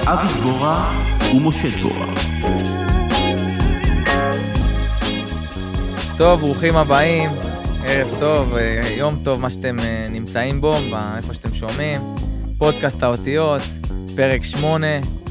אבי דבורה ומשה דבורה. טוב, ברוכים הבאים, ערב טוב, יום טוב, מה שאתם נמצאים בו, איפה שאתם שומעים, פודקאסט האותיות, פרק 8,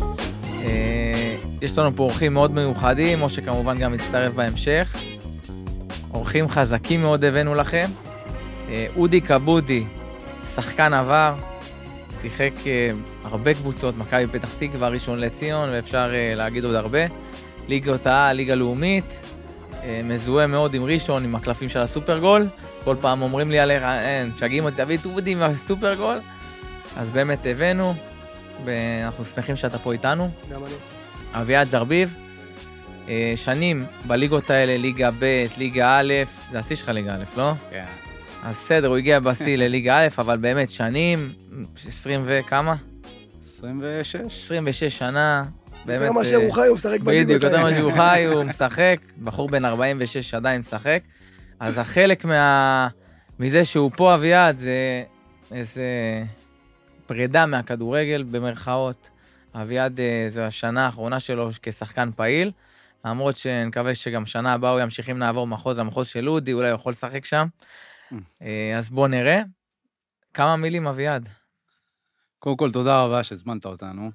יש לנו פה אורחים מאוד מיוחדים, או שכמובן גם מצטרף בהמשך, אורחים חזקים מאוד הבאנו לכם, אודי קבודי, שחקן עבר, שיחק הרבה קבוצות, מכבי פתח תקווה, ראשון לציון, ואפשר להגיד עוד הרבה, ליגות העל, ליגה לאומית, מזוהה מאוד עם ראשון, עם הקלפים של הסופרגול, כל פעם אומרים לי עליך, שגעים אותי, תביא את אודי עם הסופרגול, אז באמת הבאנו, ואנחנו שמחים שאתה פה איתנו. גם אני. אביעד זרביב, שנים בליגות האלה, ליגה ב', ליגה א', זה השיא שלך ליגה א', לא? כן. אז בסדר, הוא הגיע בשיא לליגה א', אבל באמת שנים, 20 וכמה? 26. 26 שנה. יותר מה שהוא חי, הוא משחק בליגות. בדיוק, יותר מה שהוא חי, הוא משחק, בחור בן 46 עדיין משחק. אז החלק מזה שהוא פה אביעד, זה איזה פרידה מהכדורגל במרכאות. אביעד זו השנה האחרונה שלו כשחקן פעיל, למרות שנקווה שגם שנה הבאה הוא ימשיכים לעבור מחוז למחוז של אודי, אולי הוא יכול לשחק שם. אז בוא נראה. כמה מילים אביעד. קודם כל, תודה רבה שהזמנת אותנו.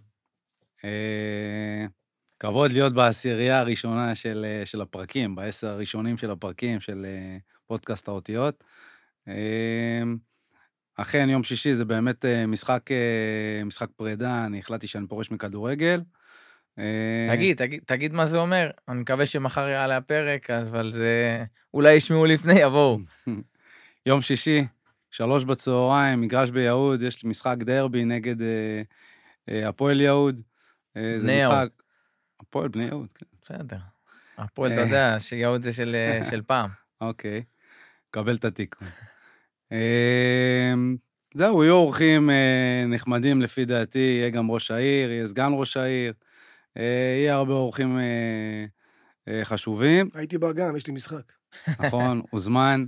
כבוד להיות בעשירייה הראשונה של הפרקים, ב10 הראשונים של הפרקים של פודקאסט האותיות. אכן, יום שישי זה באמת משחק פרידה, אני החלטתי שאני פורש מכדורגל. תגיד מה זה אומר, אני מקווה שמחר יעלה הפרק, אבל זה אולי ישמעו לפני, יבואו. יום שישי, 3 בצהריים, מגרש ביהוד, יש משחק דרבי נגד הפועל יהוד. בני יהוד. הפועל בני יהוד, כן. בסדר. הפועל, אתה יודע, שיהוד זה של פעם. אוקיי, קבל את התיקון. זהו, יהיו אורחים נחמדים לפי דעתי, יהיה גם ראש העיר, יהיה סגן ראש העיר, יהיה הרבה אורחים חשובים. הייתי בה גם, יש לי משחק. נכון, הוזמן.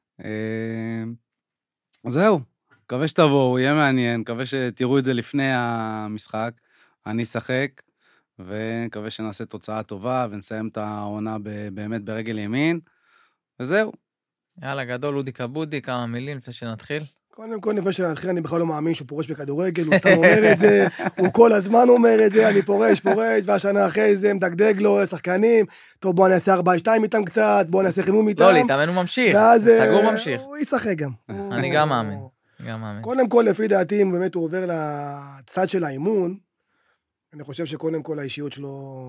זהו, מקווה שתבואו, יהיה מעניין, מקווה שתראו את זה לפני המשחק, אני אשחק, ומקווה שנעשה תוצאה טובה, ונסיים את העונה באמת ברגל ימין, וזהו. יאללה, גדול, אודי קבודי, כמה מילים לפני שנתחיל. קודם כל, לפני שנתחיל, אני בכלל לא מאמין שהוא פורש בכדורגל, הוא סתם אומר את זה, הוא כל הזמן אומר את זה, אני פורש, והשנה אחרי זה מדגדג לו, שחקנים, טוב, בוא נעשה 4-2 איתם קצת, בוא נעשה חימום איתם. לא, להתאמן הוא ממשיך, סגור ממשיך. הוא ישחק גם. אני גם מאמין, קודם כל, לפי דעתי, אם באמת הוא עובר לצד של האימון, אני חושב שקודם כל האישיות שלו,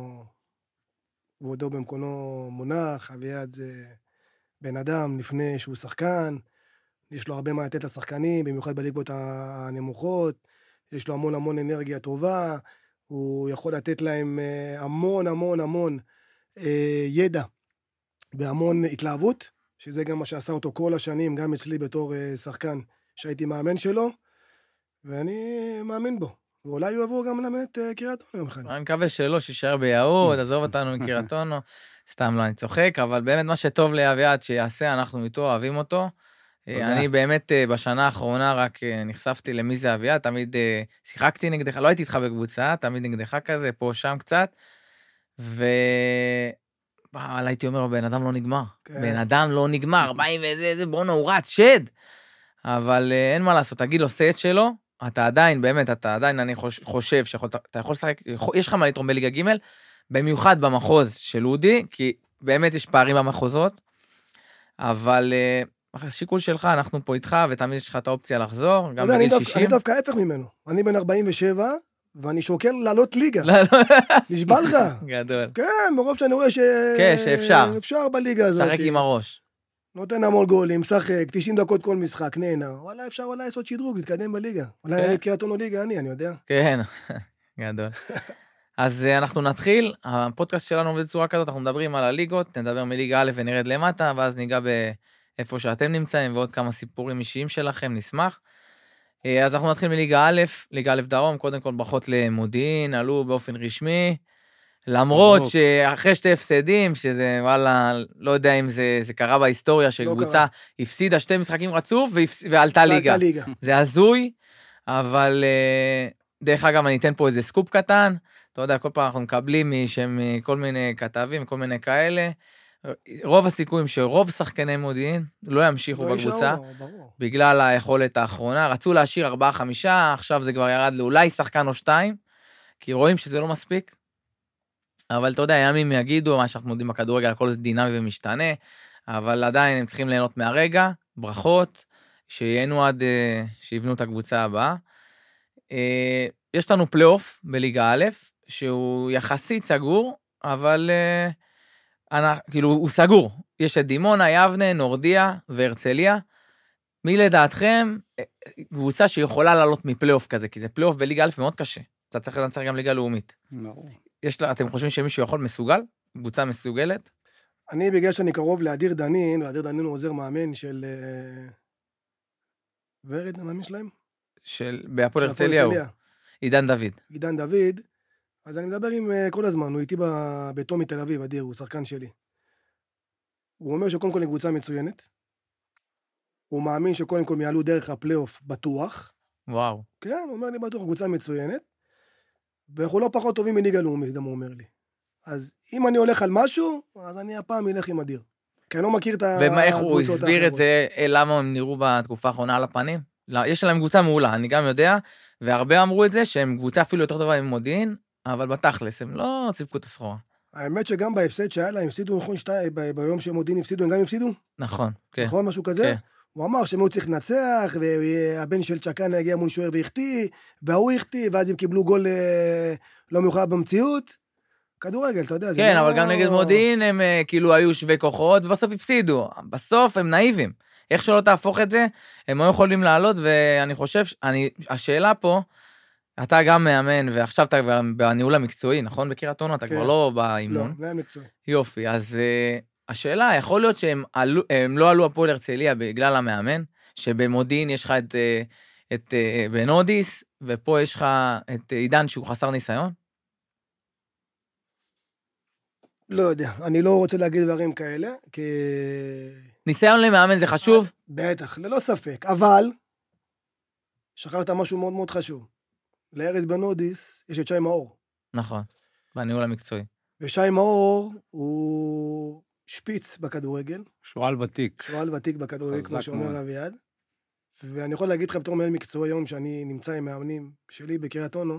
הוא עודו במקונו מונח, אביעד זה בן אדם לפני שהוא שחקן, יש לו הרבה מה לתת לשחקנים, במיוחד בליגות הנמוכות, יש לו המון המון אנרגיה טובה, הוא יכול לתת להם המון המון המון ידע והמון התלהבות, שזה גם מה שעשה אותו כל השנים, גם אצלי בתור שחקן שהייתי מאמן שלו, ואני מאמין בו. ואולי הוא יבוא גם למנת קריית אונו יום אחד. אני מקווה שלא, שישאר ביהוד, עזוב אותנו מקריית אונו, סתם לא, אני צוחק, אבל באמת מה שטוב לאביעד שיעשה, אנחנו איתו, אוהבים אותו. אני באמת בשנה האחרונה רק נחשפתי למי זה אביעד, תמיד שיחקתי נגדך, לא הייתי איתך בקבוצה, תמיד נגדך כזה, פה שם קצת, אבל הייתי אומר, בן אדם לא נגמר, בן אדם לא נגמר, באים וזה, בוא נורץ, שד, אבל אין מה לעשות, תגיד לו סט שלו, אתה עדיין, באמת, אתה עדיין, אני חושב שאתה יכול לשחק, יש לך מה לתרום בליגה ג' במיוחד במחוז של אודי, כי באמת יש פערים במחוזות, אבל השיקול שלך, אנחנו פה איתך, ותמיד יש לך את האופציה לחזור, גם בגיל 60. אני דווקא ההפך ממנו, אני בן 47, ואני שוקל לעלות ליגה. נשבע לך. גדול. כן, מרוב שאני רואה שאפשר בליגה הזאת. שחק עם הראש. נותן המון גולים, משחק, 90 דקות כל משחק, נהנה. וואלה, אפשר אולי לעשות שדרוג, להתקדם בליגה. אולי אני קריית אונו ליגה, אני יודע. כן, גדול. אז אנחנו נתחיל, הפודקאסט שלנו עובד בצורה כזאת, אנחנו מדברים על הליגות, נדבר מליגה א' ונרד למטה, ואז ניגע באיפה שאתם נמצאים, ועוד כמה סיפורים אישיים שלכם, נשמח. אז אנחנו נתחיל מליגה א', ליגה א' דרום, קודם כל ברכות למודיעין, עלו באופן רשמי, למרות שאחרי 2 הפסדים, שזה וואלה, לא יודע אם זה קרה בהיסטוריה של קבוצה, הפסידה 2 משחקים רצוף ועלתה ליגה. זה הזוי, אבל דרך אגב, אני אתן פה איזה סקופ קטן, אתה יודע, כל פעם אנחנו מקבלים כל מיני כתבים, כל מיני כאלה, רוב הסיכויים שרוב שחקני מודיעין לא ימשיכו בקבוצה, בגלל היכולת האחרונה, רצו להשאיר 4-5, עכשיו זה כבר ירד לאולי שחקן או 2, כי רואים שזה לא מספיק, אבל אתה יודע, ימים יגידו, מה שאנחנו יודעים בכדורגל, הכל זה דינמי ומשתנה, אבל עדיין הם צריכים ליהנות מהרגע, ברכות, שייהנו עד שיבנו את הקבוצה הבאה. יש לנו פלייאוף בליגה א', שהוא יחסית סגור, אבל כאילו הוא סגור. יש את דימונה, יבנה, נורדיה והרצליה. מי לדעתכם קבוצה שיכולה לעלות מפלייאוף כזה, כי זה פלייאוף בליגה א' מאוד קשה. אתה צריך לנצח גם ליגה לאומית. אתם חושבים שמישהו יכול מסוגל? קבוצה מסוגלת? אני בגלל שאני קרוב לאדיר דנין, ואדיר דנין הוא עוזר מאמן של ורד, המאמן שלהם? בהפועל הרצליה הוא. עידן דוד. עידן דוד, אז אני מדבר עם כל הזמן, הוא איתי בביתו מתל אביב, אדיר, הוא שחקן שלי. הוא אומר שקודם כל היא קבוצה מצוינת, הוא מאמין שקודם כל יעלו דרך הפלייאוף בטוח. וואו. כן, הוא אומר לי בטוח, קבוצה מצוינת, ואנחנו לא פחות טובים מליגה לאומית, גם הוא אומר לי. אז אם אני הולך על משהו, אז אני הפעם אלך עם אדיר. כי אני לא מכיר את הקבוצות האחרות. ומה, איך הוא הסביר את זה, למה הם נראו בתקופה האחרונה על הפנים? יש להם קבוצה מעולה, אני גם יודע, והרבה אמרו את זה, שהם קבוצה אפילו יותר טובה עם מודיעין, אבל בתכלס, הם לא סיפקו את הסחורה. האמת שגם בהפסד שהיה להם, הפסידו, נכון, ביום שמודיעין הפסידו, הם גם הפסידו? נכון, כן. נכון, משהו כזה? כן. הוא אמר שהם היו צריך לנצח, והבן של צ'קן הגיע מול שוער והחטיא, והוא החטיא, ואז הם קיבלו גול לא מיוחד במציאות. כדורגל, אתה יודע. כן, אבל גם נגד מודיעין הם כאילו היו שווה כוחות, ובסוף הפסידו. בסוף הם נאיבים. איך שלא תהפוך את זה, הם לא יכולים לעלות, ואני חושב, השאלה פה, אתה גם מאמן, ועכשיו אתה כבר בניהול המקצועי, נכון? בקריית אונו, אתה כבר לא באימון. לא, מקצועי. יופי, אז השאלה, יכול להיות שהם לא עלו הפועל הרצליה בגלל המאמן, שבמודיעין יש לך את בנודיס, ופה יש לך את עידן שהוא חסר ניסיון? לא יודע, אני לא רוצה להגיד דברים כאלה, כי... ניסיון למאמן זה חשוב? בטח, ללא ספק, אבל שכחת משהו מאוד מאוד חשוב. לארז בנודיס יש את שי מאור. נכון, בניהול המקצועי. ושי מאור הוא שפיץ בכדורגל. שועל ותיק. שועל ותיק בכדורגל, כמו שאומר אביעד. ואני יכול להגיד לך בתור מנהל מקצועי היום, שאני נמצא עם מאמנים שלי בקריית אונו,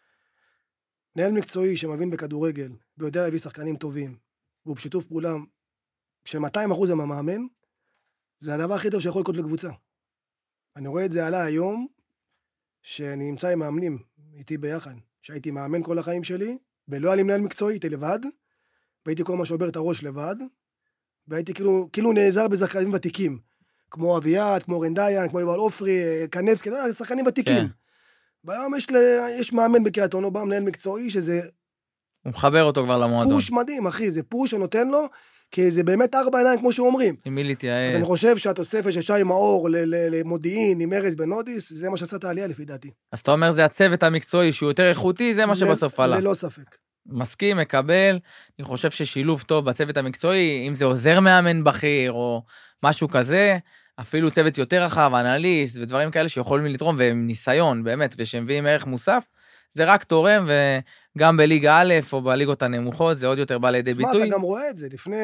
מנהל מקצועי שמבין בכדורגל, ויודע להביא שחקנים טובים, והוא בשיתוף פעולה ש200% עם המאמן, זה הדבר הכי טוב שיכול לקרות לקבוצה. אני רואה את זה עלה היום, שאני נמצא עם מאמנים איתי ביחד, שהייתי מאמן כל החיים שלי, ולא היה לי מנהל מקצועי, הייתי לבד, והייתי כל מה שעובר את הראש לבד, והייתי כאילו נעזר בזכנים ותיקים, כמו אביעד, כמו רנדיין, כמו יובל אופרי, קנבסקי, שחקנים ותיקים. כן. והיום יש מאמן בקריית אונו, בא מנהל מקצועי, שזה... הוא מחבר אותו כבר למועדון. פוש מדהים, אחי, זה פוש שנותן לו, כי זה באמת 4 עיניים, כמו שאומרים. עם מי להתייעץ. אז אני חושב שהתוספת של שי מאור למודיעין, עם ארז בנודיס, זה מה שעשה את העלייה לפי דעתי. אז אתה אומר, זה הצוות המקצועי שהוא יותר איכותי, זה מה שבסוף עלה. ללא ספק. מסכים, מקבל, אני חושב ששילוב טוב בצוות המקצועי, אם זה עוזר מאמן בכיר, או משהו כזה, אפילו צוות יותר רחב, אנליסט, ודברים כאלה שיכולים לתרום, והם ניסיון, באמת, ושמביאים ערך מוסף, זה רק תורם, וגם בליגה א', או בליגות הנמוכות, זה עוד יותר בא לידי ביטוי. אתה גם רואה את זה, לפני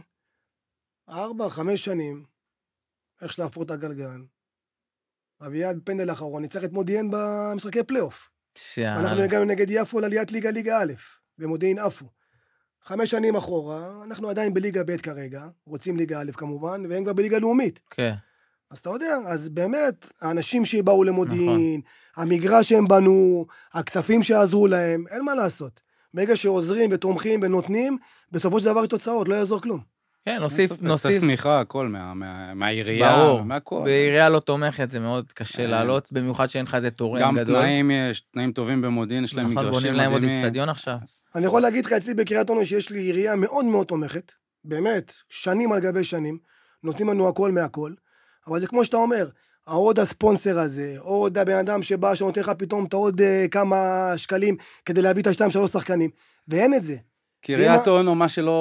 4-5 שנים, איך שלהפור את הגלגל, אביעד פנדל האחרון, ניצח את מודיעין במשחקי פלייאוף. אנחנו הגענו נגד יפו לעליית ליגה א', ומודיעין עפו. 5 שנים אחורה, אנחנו עדיין בליגה ב' כרגע, רוצים ליגה א' כמובן, והם כבר בליגה לאומית. כן. אז אתה יודע, אז באמת, האנשים שבאו למודיעין, המגרש שהם בנו, הכספים שעזרו להם, אין מה לעשות. ברגע שעוזרים ותומכים ונותנים, בסופו של דבר תוצאות, לא יעזור כלום. כן, נוסיף. צריך תמיכה, הכל, מהעירייה, מהכל. בעירייה לא תומכת, זה מאוד קשה לעלות, במיוחד שאין לך איזה תורם גדול. גם תנאים יש, תנאים טובים במודיעין, יש להם מגרשים מדהימים. בונים להם עוד אצטדיון עכשיו. אני יכול להגיד לך אצלי בקריית אונו שיש לי עירייה מאוד מאוד תומכת, באמת, שנים על גבי שנים, נותנים לנו הכל מהכל, אבל זה כמו שאתה אומר, העוד הספונסר הזה, עוד הבן אדם שבא, שנותן לך פתאום את עוד כמה שקלים, כדי להביא את 2-3 שחקנים, ואין את זה. קריית אונו,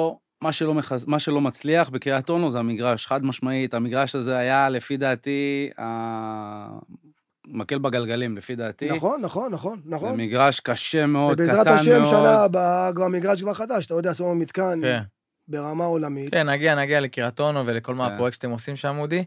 מה שלא מצליח בקריית אונו זה המגרש, חד משמעית, המגרש הזה היה לפי דעתי מקל בגלגלים, לפי דעתי. נכון. זה מגרש קשה מאוד, קטן מאוד. ובעזרת השם שנה הבאה, כבר מגרש כבר חדש, אתה יודע, עשו מתקן ברמה עולמית. כן, נגיע לקריית אונו ולכל מה הפרויקט שאתם עושים שם, אודי.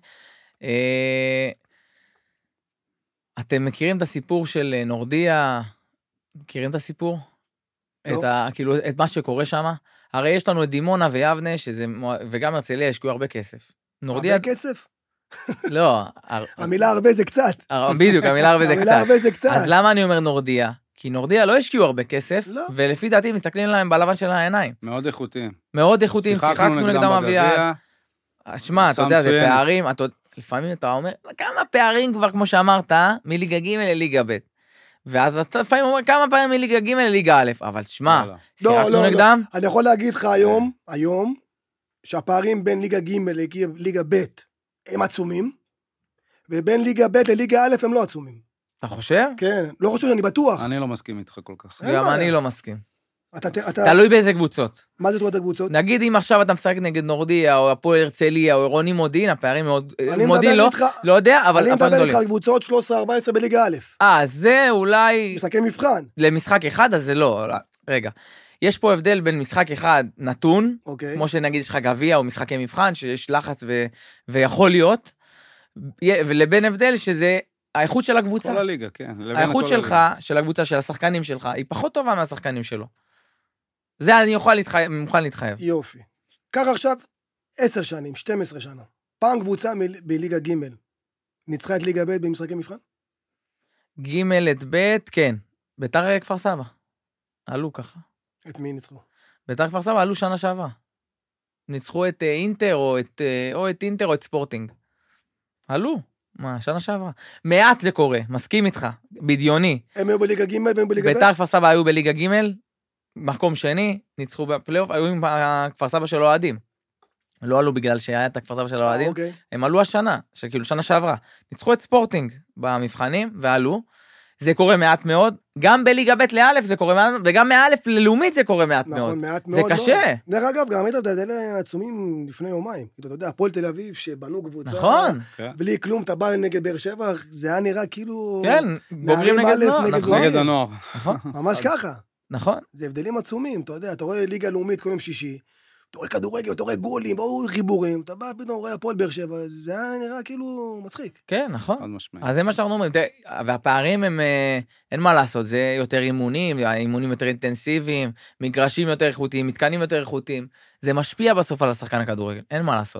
אתם מכירים את הסיפור של נורדיה? מכירים את הסיפור? כאילו, את מה שקורה שם? הרי יש לנו את דימונה ויבנה, וגם הרצליה השקיעו הרבה כסף. הרבה כסף? לא. המילה הרבה זה קצת. בדיוק, המילה הרבה זה קצת. המילה הרבה זה קצת. אז למה אני אומר נורדיה? כי נורדיה לא השקיעו הרבה כסף, ולפי דעתי מסתכלים להם בלבן של העיניים. מאוד איכותיים. מאוד איכותיים, שיחקנו נגדם אביעד. שמע, אתה יודע, זה פערים, לפעמים אתה אומר, כמה פערים כבר, כמו שאמרת, מליגה ג' לליגה ב'. ואז אתה לפעמים אומר, כמה פעמים מליגה ג' לליגה א', אבל שמע, שיחקנו נגדם. אני יכול להגיד לך היום, שהפערים בין ליגה ג' לליגה ב' הם עצומים, ובין ליגה ב' לליגה א' הם לא עצומים. אתה חושב? כן, לא חושב, אני בטוח. אני לא מסכים איתך כל כך. גם אני לא מסכים. אתה... תלוי באיזה קבוצות. מה זה תלוי הקבוצות? נגיד אם עכשיו אתה משחק נגד נורדיה, או הפועל הרצליה, או רוני מודיעין, הפערים מאוד... מודיעין לא יודע, אבל אני מדבר איתך על קבוצות 13-14 בליגה א'. זה אולי... משחקי מבחן. למשחק אחד, אז זה לא. רגע. יש פה הבדל בין משחק אחד נתון, כמו שנגיד יש לך גביע או משחקי מבחן, שיש לחץ ויכול להיות, ולבין הבדל שזה האיכות של הקבוצה. כל הליגה, כן. האיכות שלך, של הקבוצה, של השחקנים שלך, היא פחות טובה מהשחקנים שלו. זה אני מוכן להתחייב. יופי. קח עכשיו 10 שנים, 12 שנה. פעם קבוצה בליגה ג' ניצחה את ליגה ב' במשחקי מבחן? ג' את ב', כן. ביתר כפר סבא. עלו ככה. את מי ניצחו? ביתר כפר סבא עלו שנה שעברה. ניצחו את אינטר או את אינטר או את ספורטינג. עלו. מה, שנה שעברה. מעט זה קורה, מסכים איתך, בדיוני. הם היו בליגה ג' והם בליגה ב'? ביתר כפר סבא היו בליגה ג', מקום שני, ניצחו בפלייאוף, היו עם כפר סבא של אוהדים. לא עלו בגלל שהיה את הכפר סבא של אוהדים, הם עלו השנה, שכאילו שנה שעברה. ניצחו את ספורטינג במבחנים, ועלו. זה קורה מעט מאוד, גם בליגה ב' לאלף זה קורה מעט, וגם מאלף ללאומית זה קורה מעט מאוד. נכון, מעט מאוד. זה קשה. דרך אגב, גם היית אלה עצומים לפני יומיים. אתה יודע, הפועל תל אביב שבנו קבוצה, נכון. בלי כלום, אתה בא נגד באר שבע, זה היה נראה כאילו... כן, בוגרים נגד נוער. נגד הנוער. ממש ככה. נכון. זה הבדלים עצומים, אתה יודע, אתה רואה ליגה לאומית כל יום שישי, אתה רואה כדורגל, אתה רואה גולים, חיבורים, אתה בא פתאום רואה הפועל באר שבע, זה היה נראה כאילו מצחיק. כן, נכון. אז זה מה שאנחנו אומרים, והפערים הם, אין מה לעשות, זה יותר אימונים יותר אינטנסיביים, מגרשים יותר איכותיים, מתקנים יותר איכותיים, זה משפיע בסוף על השחקן הכדורגל, אין מה לעשות.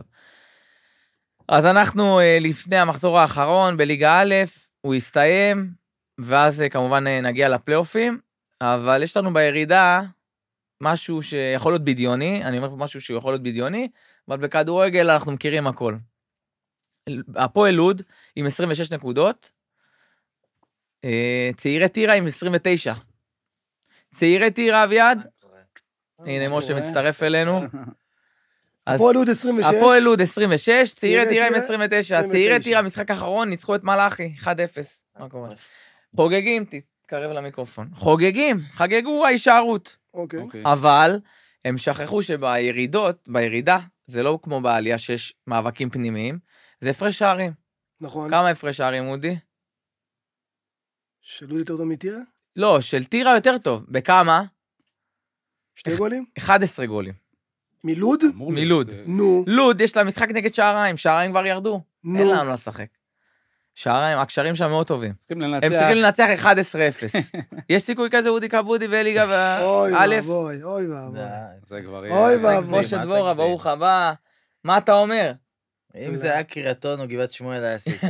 אז אנחנו לפני המחזור האחרון בליגה א', הוא יסתיים, ואז כמובן נגיע לפלייאופים, אבל יש לנו בירידה משהו שיכול להיות בדיוני, אני אומר משהו שיכול להיות בדיוני, אבל בכדורגל אנחנו מכירים הכל. הפועל לוד עם 26 נקודות, צעירי טירה עם 29. צעירי טירה אביעד, הנה משה מצטרף אלינו. הפועל לוד 26. הפועל לוד 26, צעירי טירה עם 29. צעירי טירה, משחק האחרון, ניצחו את מלאכי, 1-0. מה קורה? חוגגים, תתקרב למיקרופון. חגגו ההישארות. אבל הם שכחו בירידה, זה לא כמו בעלייה שיש מאבקים פנימיים, זה הפרש שערים. נכון. כמה הפרש שערים, אודי? של לוד יותר טוב מטירה? לא, של טירה יותר טוב. בכמה? 2 גולים? 11 גולים. מלוד? מלוד. נו. לוד יש לה משחק נגד שעריים, שעריים כבר ירדו. אין לנו לשחק. שעריים, הקשרים שם מאוד טובים. הם צריכים לנצח 11-0. יש סיכוי כזה אודי קבודי וליגה וא'? אוי ואבוי. זה כבר אוי ואבוי. משה דבורה, ברוך הבא. מה אתה אומר? אם זה היה קריית אונו, גבעת שמואל היה סיכוי.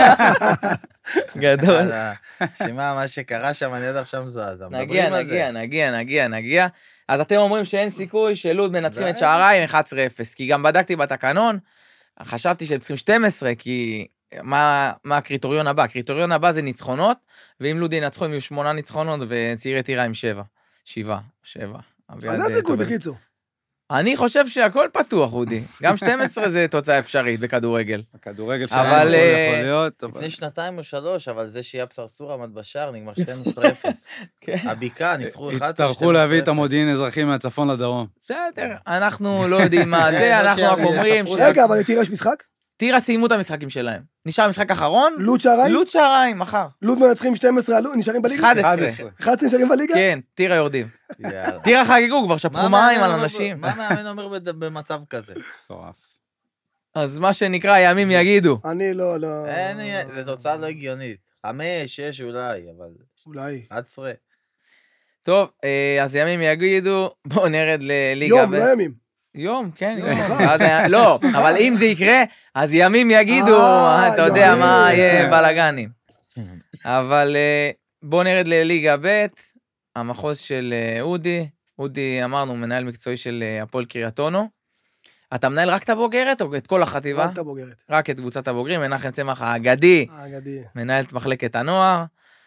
גדול. שמה, מה שקרה שם, אני יודע שם זו. נגיע. אז אתם אומרים שאין סיכוי שלוד מנצחים את שעריים 11-0, כי גם בדקתי בתקנון, חשבתי שהם צריכים 12, כי מה הקריטריון הבא? הקריטריון הבא זה ניצחונות, ואם לוד ינצחו הם יהיו 8 ניצחונות, וצעירי טירה עם 7. אז זה סיכוי בקיצור. אני חושב שהכל פתוח, אודי. גם 12 זה תוצאה אפשרית בכדורגל. הכדורגל שלנו יכול להיות. לפני 2 או 3, אבל זה שיהיה בסרסור עמד בשער, נגמר 12-0. הביקה, ניצחו 11. יצטרכו להביא את המודיעין אזרחים מהצפון לדרום. בסדר, אנחנו לא יודעים מה זה, אנחנו רק אומרים... רגע, אבל לטירה יש משחק? טירה סיימו את המשחקים שלהם. נשאר משחק אחרון, לוד שעריים? לוד שעריים, מחר. לוד מנצחים 12, נשארים בליגה? 11. 11 נשארים בליגה? כן, טירה יורדים. יאללה. טירה חגגו, כבר שפכו מים על אנשים. מה מאמן אומר במצב כזה? מטורף. אז מה שנקרא, ימים יגידו. אני לא... זה תוצאה לא הגיונית. 5, 6 אולי, אבל אולי. 11. טוב, אז ימים יגידו, בואו נרד לליגה. יום, לא ימים. יום, כן, יום. לא, אבל אם זה יקרה, אז ימים יגידו, אתה יודע ימים. מה יהיה בלגנים. אבל בואו נרד לליגה ב', המחוז של אודי. אודי, אמרנו, מנהל מקצועי של הפועל קריית אונו. אתה מנהל רק את הבוגרת או את כל החטיבה? רק את הבוגרת. רק את קבוצת הבוגרים, מנחם צמח האגדי, האגדי. מנהל את מחלקת הנוער.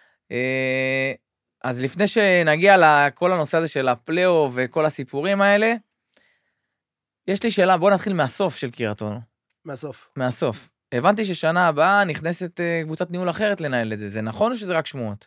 אז לפני שנגיע לכל הנושא הזה של הפלייאוף וכל הסיפורים האלה, יש לי שאלה, בואו נתחיל מהסוף של קריית אונו. מהסוף. מהסוף. הבנתי ששנה הבאה נכנסת קבוצת ניהול אחרת לנהל את זה. זה נכון או שזה רק שמועות?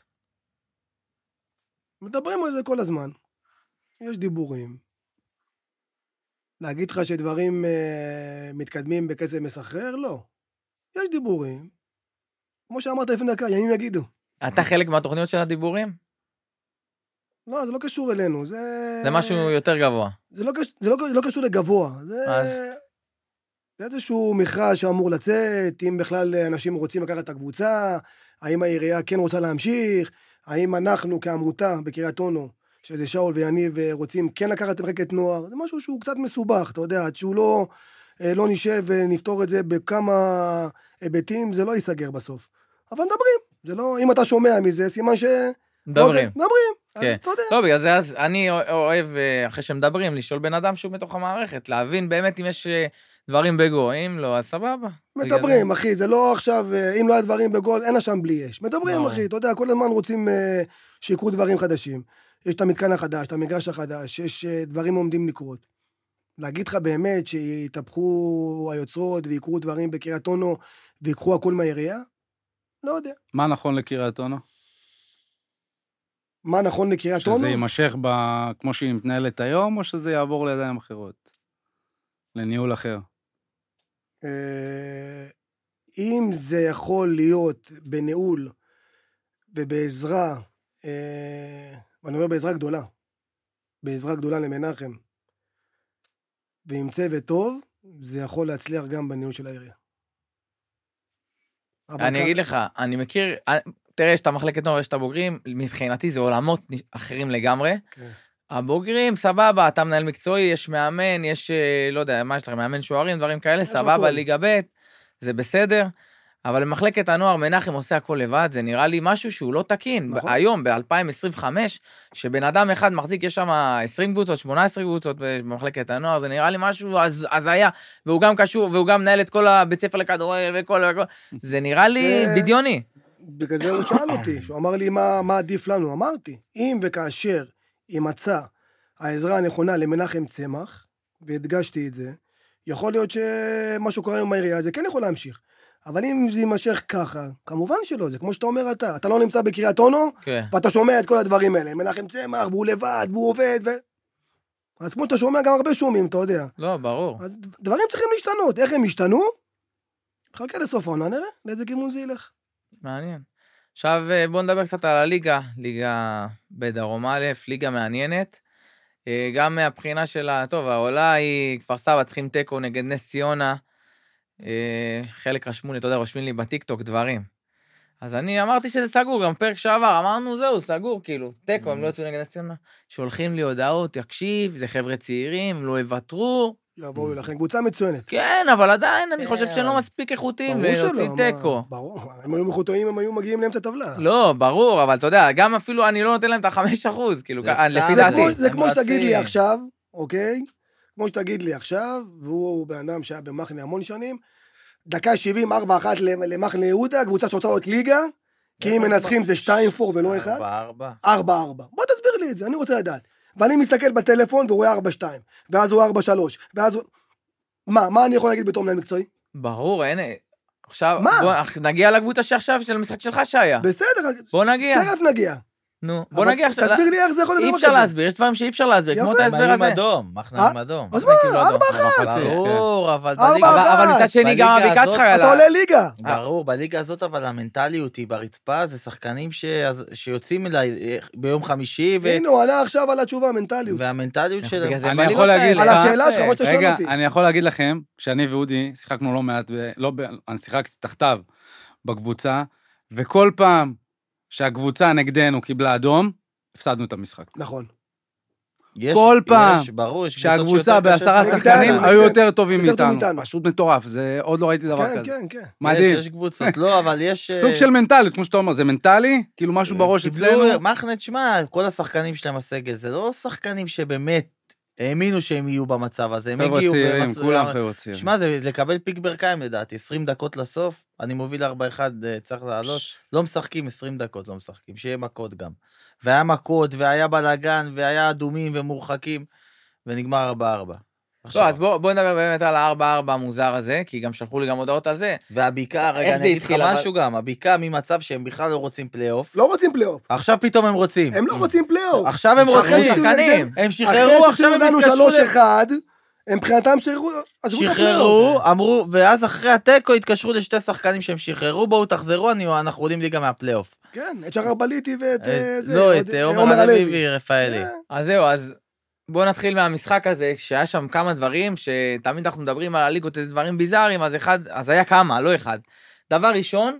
מדברים על זה כל הזמן. יש דיבורים. להגיד לך שדברים מתקדמים בקצב מסחרר? לא. יש דיבורים. כמו שאמרת לפני דקה, ימים יגידו. אתה חלק מהתוכניות של הדיבורים? לא, זה לא קשור אלינו. זה משהו יותר גבוה. זה לא קשור לגבוה. זה איזשהו מכרז שאמור לצאת, אם בכלל אנשים רוצים לקחת את הקבוצה, האם העירייה כן רוצה להמשיך, האם אנחנו כעמותה בקריית אונו, שזה שאול ויניב רוצים כן לקחת את מחלקת נוער, זה משהו שהוא קצת מסובך, אתה יודע, שהוא לא נשב ונפתור את זה בכמה היבטים, זה לא ייסגר בסוף. אבל מדברים, זה לא, אם אתה שומע מזה, סימן ש... מדברים. אז אתה יודע. לא, בגלל זה אז אני אוהב, אחרי שמדברים, לשאול בן אדם שהוא בתוך המערכת, להבין באמת אם יש דברים בגו, אם לא, אז סבבה. מדברים, אחי, זה לא עכשיו, אם לא היה דברים בגול, אין שם בלי אש. מדברים, אחי, אתה יודע, כל הזמן רוצים שיקרו דברים חדשים. יש את המתקן החדש, את המגרש החדש, יש דברים עומדים לקרות. להגיד לך באמת שיתהפכו היוצרות ויקרו דברים בקריית אונו ויקחו הכל מהעירייה? לא יודע. מה נכון לקריית אונו? מה נכון לקריית אונו? שזה יימשך כמו שהיא מתנהלת היום, או שזה יעבור לידיים אחרות? לניהול אחר? אם זה יכול להיות בניהול ובעזרה, ואני אומר בעזרה גדולה, בעזרה גדולה למנחם, ועם צוות טוב, זה יכול להצליח גם בניהול של העירייה. אני אגיד לך, אני מכיר, תראה, יש את המחלקת נוער, יש את הבוגרים, מבחינתי זה עולמות אחרים לגמרי. הבוגרים, סבבה, אתה מנהל מקצועי, יש מאמן, יש, לא יודע, מה יש לך, מאמן שוערים, דברים כאלה, סבבה, ליגה ב', זה בסדר. אבל במחלקת הנוער, מנחם עושה הכל לבד, זה נראה לי משהו שהוא לא תקין. היום, ב-2025, שבן אדם אחד מחזיק, יש שם 20 קבוצות, 18 קבוצות במחלקת הנוער, זה נראה לי משהו הזיה, והוא גם קשור, והוא גם מנהל את כל הבית ספר לכדורגל וכל, זה נראה לי בדיוני. בגלל זה הוא שאל אותי, שהוא אמר לי מה עדיף לנו, אמרתי, אם וכאשר יימצא העזרה הנכונה למנחם צמח, והדגשתי את זה, יכול להיות שמשהו קורה עם העירייה, זה כן יכול להמשיך. אבל אם זה יימשך ככה, כמובן שלא, זה כמו שאתה אומר אתה לא נמצא בקריית אונו, ואתה שומע את כל הדברים האלה, מנחם צמח, והוא לבד, והוא עובד, אז כמו שאתה שומע, גם הרבה שומעים, אתה יודע. לא, ברור. אז דברים צריכים להשתנות, איך הם השתנו? חכה לסוף העונה, נראה, לאיזה כיוון זה ילך. מעניין. עכשיו בואו נדבר קצת על הליגה, ליגה בדרום א', ליגה מעניינת, גם מהבחינה שלה, טוב, העולה היא כפר סבא, צריכים טקו נגד נס ציונה, חלק רשמו לי, אתה יודע, רושמים לי בטיקטוק דברים. אז אני אמרתי שזה סגור, גם פרק שעבר, אמרנו זהו, סגור, כאילו, טקו, הם לא יצאו נגד נס ציונה, שולחים לי הודעות, תקשיב, זה חבר'ה צעירים, לא יוותרו. יבואו לכם, קבוצה מצוינת. כן, אבל עדיין אני חושב שהם לא מספיק איכותיים להוציא טקו. ברור, הם היו מחוטאים, הם היו מגיעים לאמצע טבלה. לא, ברור, אבל אתה יודע, גם אפילו אני לא נותן להם את ה5%, כאילו, לפי דעתי. זה כמו שתגיד לי עכשיו, אוקיי? כמו שתגיד לי עכשיו, והוא בן אדם שהיה במחנה המון שנים, דקה 70, 4-1 למחנה יהודה, קבוצה שרוצה להיות ליגה, כי אם מנצחים זה 2-4 ולא 1. 4-4. בוא תסביר לי את זה, אני רוצה לדעת. ואני מסתכל בטלפון ורואה 4-2, ואז הוא 4-3, ואז הוא... מה אני יכול להגיד בתור מנהל מקצועי? ברור, הנה. עכשיו, בוא נגיע לקבוצה שעכשיו, של המשחק שלך שהיה. בסדר. בוא נגיע. תכף נגיע. נו, בוא נגיע עכשיו. תסביר לי איך זה יכול להיות. אי אפשר להסביר, יש דברים שאי אפשר להסביר, כמו את ההסבר הזה. מחנה עם אדום. אז מה, 4-1. ברור, אבל אבל מצד שני גם הביקה צריכה... אתה עולה ליגה. ברור, בליגה הזאת, אבל המנטליות היא ברצפה, זה שחקנים שיוצאים אליי ביום חמישי. הנה, הוא ענה עכשיו על התשובה, המנטליות. והמנטליות שלהם. אני יכול להגיד על השאלה שלך, כמו ששאל אותי. אני יכול להגיד לכם, כשאני ואודי שיחקנו לא מעט, אני שיחקתי תחתיו בקבוצה, וכל פעם שהקבוצה נגדנו קיבלה אדום, הפסדנו את המשחק. נכון. כל פעם שהקבוצה ב10 שחקנים היו יותר טובים מאיתנו. פשוט מטורף, זה עוד לא ראיתי דבר כזה. כן, כן. מדהים. יש קבוצות, לא, אבל יש... סוג של מנטליות, כמו שאתה אומר, זה מנטלי? כאילו משהו בראש אצלנו? מחנה, תשמע, כל השחקנים שלהם הסגל, זה לא שחקנים שבאמת האמינו שהם יהיו במצב הזה, הם הגיעו... צעירים, כולם חבר'ה צעירים. תשמע, זה לקבל פיק ברכיים לדעתי, 20 דקות לסוף, אני מוביל 4-1, צריך לעלות, לא משחקים 20 דקות, לא משחקים, שיהיה מכות גם. והיה מכות, והיה בלגן, והיה אדומים ומורחקים, ונגמר 4-4. לא, אז בוא נדבר באמת על ה-4-4 המוזר הזה, כי גם שלחו לי גם הודעות על זה. והביקה, רגע, אני אגיד לך משהו גם, הביקה ממצב שהם בכלל לא רוצים פלייאוף. לא רוצים פלייאוף. עכשיו פתאום הם רוצים. הם לא רוצים פלייאוף. עכשיו הם רוצים. הם שחררו, עכשיו הם התקשרו. 3-1, הם מבחינתם שחררו, אמרו, ואז אחרי הטקו התקשרו לשתי שחקנים שהם שחררו, בואו תחזרו, אנחנו עולים ליגה מהפלייאוף. כן, את שחר בליטי ואת זה. לא, את עומר הלוי ורפאלי. אז זהו, אז בואו נתחיל מהמשחק הזה, שהיה שם כמה דברים, שתמיד אנחנו מדברים על הליגות, איזה דברים ביזאריים, אז היה כמה, לא אחד. דבר ראשון,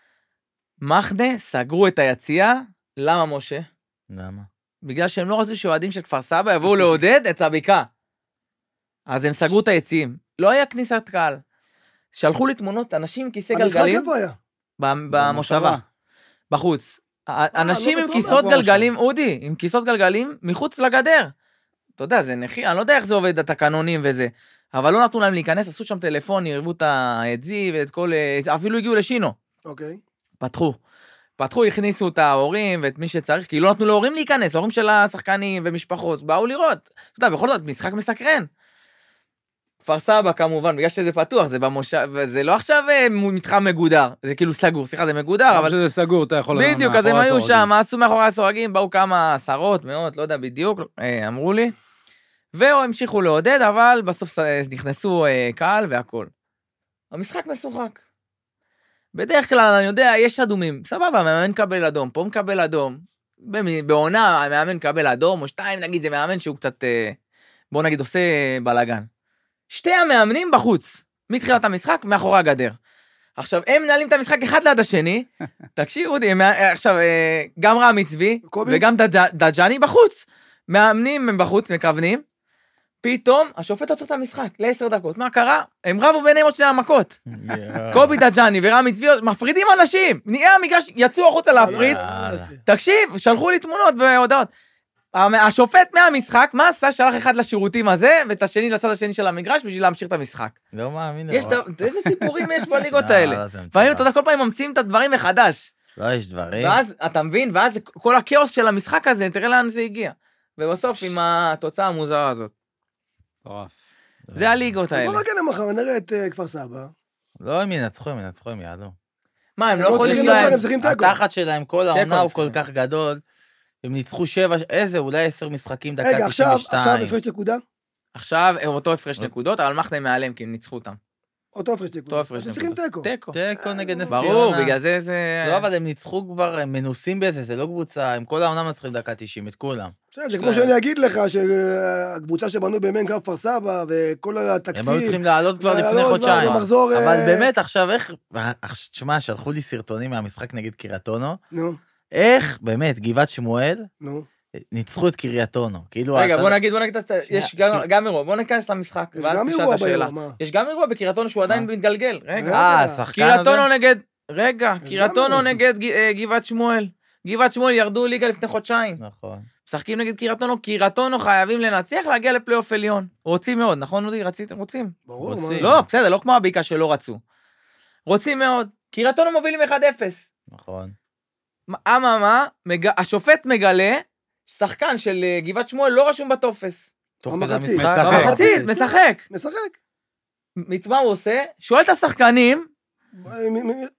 מחנה סגרו את היציאה, למה משה? למה? בגלל שהם לא רצו שאוהדים של כפר סבא יבואו לעודד את הביקה. אז הם סגרו את היציאים. לא היה כניסת קהל. שלחו לי תמונות, אנשים עם כיסא גלגלים. המשחק איפה היה? במושבה. בחוץ. אנשים עם כיסאות גלגלים, אודי, עם כיסאות גלגלים מחוץ לגדר. אתה יודע, זה נכי, אני לא יודע איך זה עובד, התקנונים וזה. אבל לא נתנו להם להיכנס, עשו שם טלפון, ירבו את העדזי ואת כל... אפילו הגיעו לשינו. אוקיי. פתחו, הכניסו את ההורים ואת מי שצריך, כי לא נתנו להורים להיכנס, ההורים של השחקנים ומשפחות, באו לראות. אתה יודע, בכל זאת, משחק מסקרן. כפר סבא כמובן, בגלל שזה פתוח, זה במושב, זה לא עכשיו מתחם מגודר, זה כאילו סגור, סליחה, זה מגודר, אבל... שזה סגור, אתה יכול... בדיוק, אז הם היו שם, עשו מאחורי הסורגים, באו כמה עשרות, מאות, לא יודע בדיוק, אמרו לי, והמשיכו לעודד, אבל בסוף נכנסו קהל והכל. המשחק משוחק. בדרך כלל, אני יודע, יש אדומים, סבבה, המאמן מקבל אדום, פה מקבל אדום, בעונה המאמן מקבל אדום, או 2, נגיד, זה מאמן שהוא קצת, בוא נגיד, עושה בלגן. שתי המאמנים בחוץ, מתחילת המשחק, מאחורי הגדר. עכשיו, הם מנהלים את המשחק אחד ליד השני, תקשיבו, עכשיו, גם רמי צבי, וגם דג'ני בחוץ, מאמנים הם בחוץ, מכוונים, פתאום, השופט עוצר את המשחק, ל10 דקות, מה קרה? הם רבו ביניהם עוד שני המכות. קובי דג'ני ורמי צבי, מפרידים אנשים, נהיה המגרש, יצאו החוצה להפריד, תקשיב, שלחו לי תמונות והודעות, השופט מהמשחק, מה עשה? שלח אחד לשירותים הזה, ואת השני לצד השני של המגרש, בשביל להמשיך את המשחק. לא מאמין. איזה סיפורים יש בליגות האלה? והאם אתה יודע, כל פעם ממציאים את הדברים מחדש. לא, יש דברים. ואז, אתה מבין? ואז כל הכאוס של המשחק הזה, תראה לאן זה הגיע. ובסוף עם התוצאה המוזרה הזאת. זה הליגות האלה. בוא רק מחר, נראה את כפר סבא. לא, הם ינצחו, הם יעלו. מה, הם לא יכולים להם? התחת שלהם, כל העונה הוא כל כך גדול. הם ניצחו 7, אולי 10 משחקים, דקה 92. רגע, עכשיו הפרש נקודה? עכשיו הם אותו הפרש נקודות, אבל מחנה מעליהם, כי הם ניצחו אותם. אותו הפרש נקודות. הם צריכים תיקו. תיקו נגד נס ציונה. ברור, בגלל זה... לא, אבל הם ניצחו כבר, הם מנוסים בזה, זה לא קבוצה, הם כל העונה מצליחים דקה 90, את כולם. זה כמו שאני אגיד לך, שהקבוצה שבנו בימי קו כפר סבא, וכל התקציב... הם היו צריכים לעלות כבר לפני חודשיים. אבל באמת, עכשיו איך... תשמע, שלחו לי סרטונים מהמשחק נגד קירתונו. נו. איך, באמת, גבעת שמואל, ניצחו את קריאטונו. רגע, בוא נגיד, יש גם אירוע, בוא ניכנס למשחק, ואז תשאל את השאלה. יש גם אירוע בקריאטונו שהוא עדיין מתגלגל. קריאטונו נגד גבעת שמואל. גבעת שמואל ירדו ליגה לפני חודשיים. נכון. משחקים נגד קירתונו חייבים לנצח, להגיע לפלייאוף עליון. רוצים מאוד, נכון אודי? רוצים? ברור. לא, בסדר, לא כמו הביקה שלא רצו. רוצים מאוד. קירתונו מובילים 1-0. נכון. השופט מגלה, שחקן של גבעת שמואל לא רשום בטופס. במחצית. משחק. מה הוא עושה? שואל את השחקנים,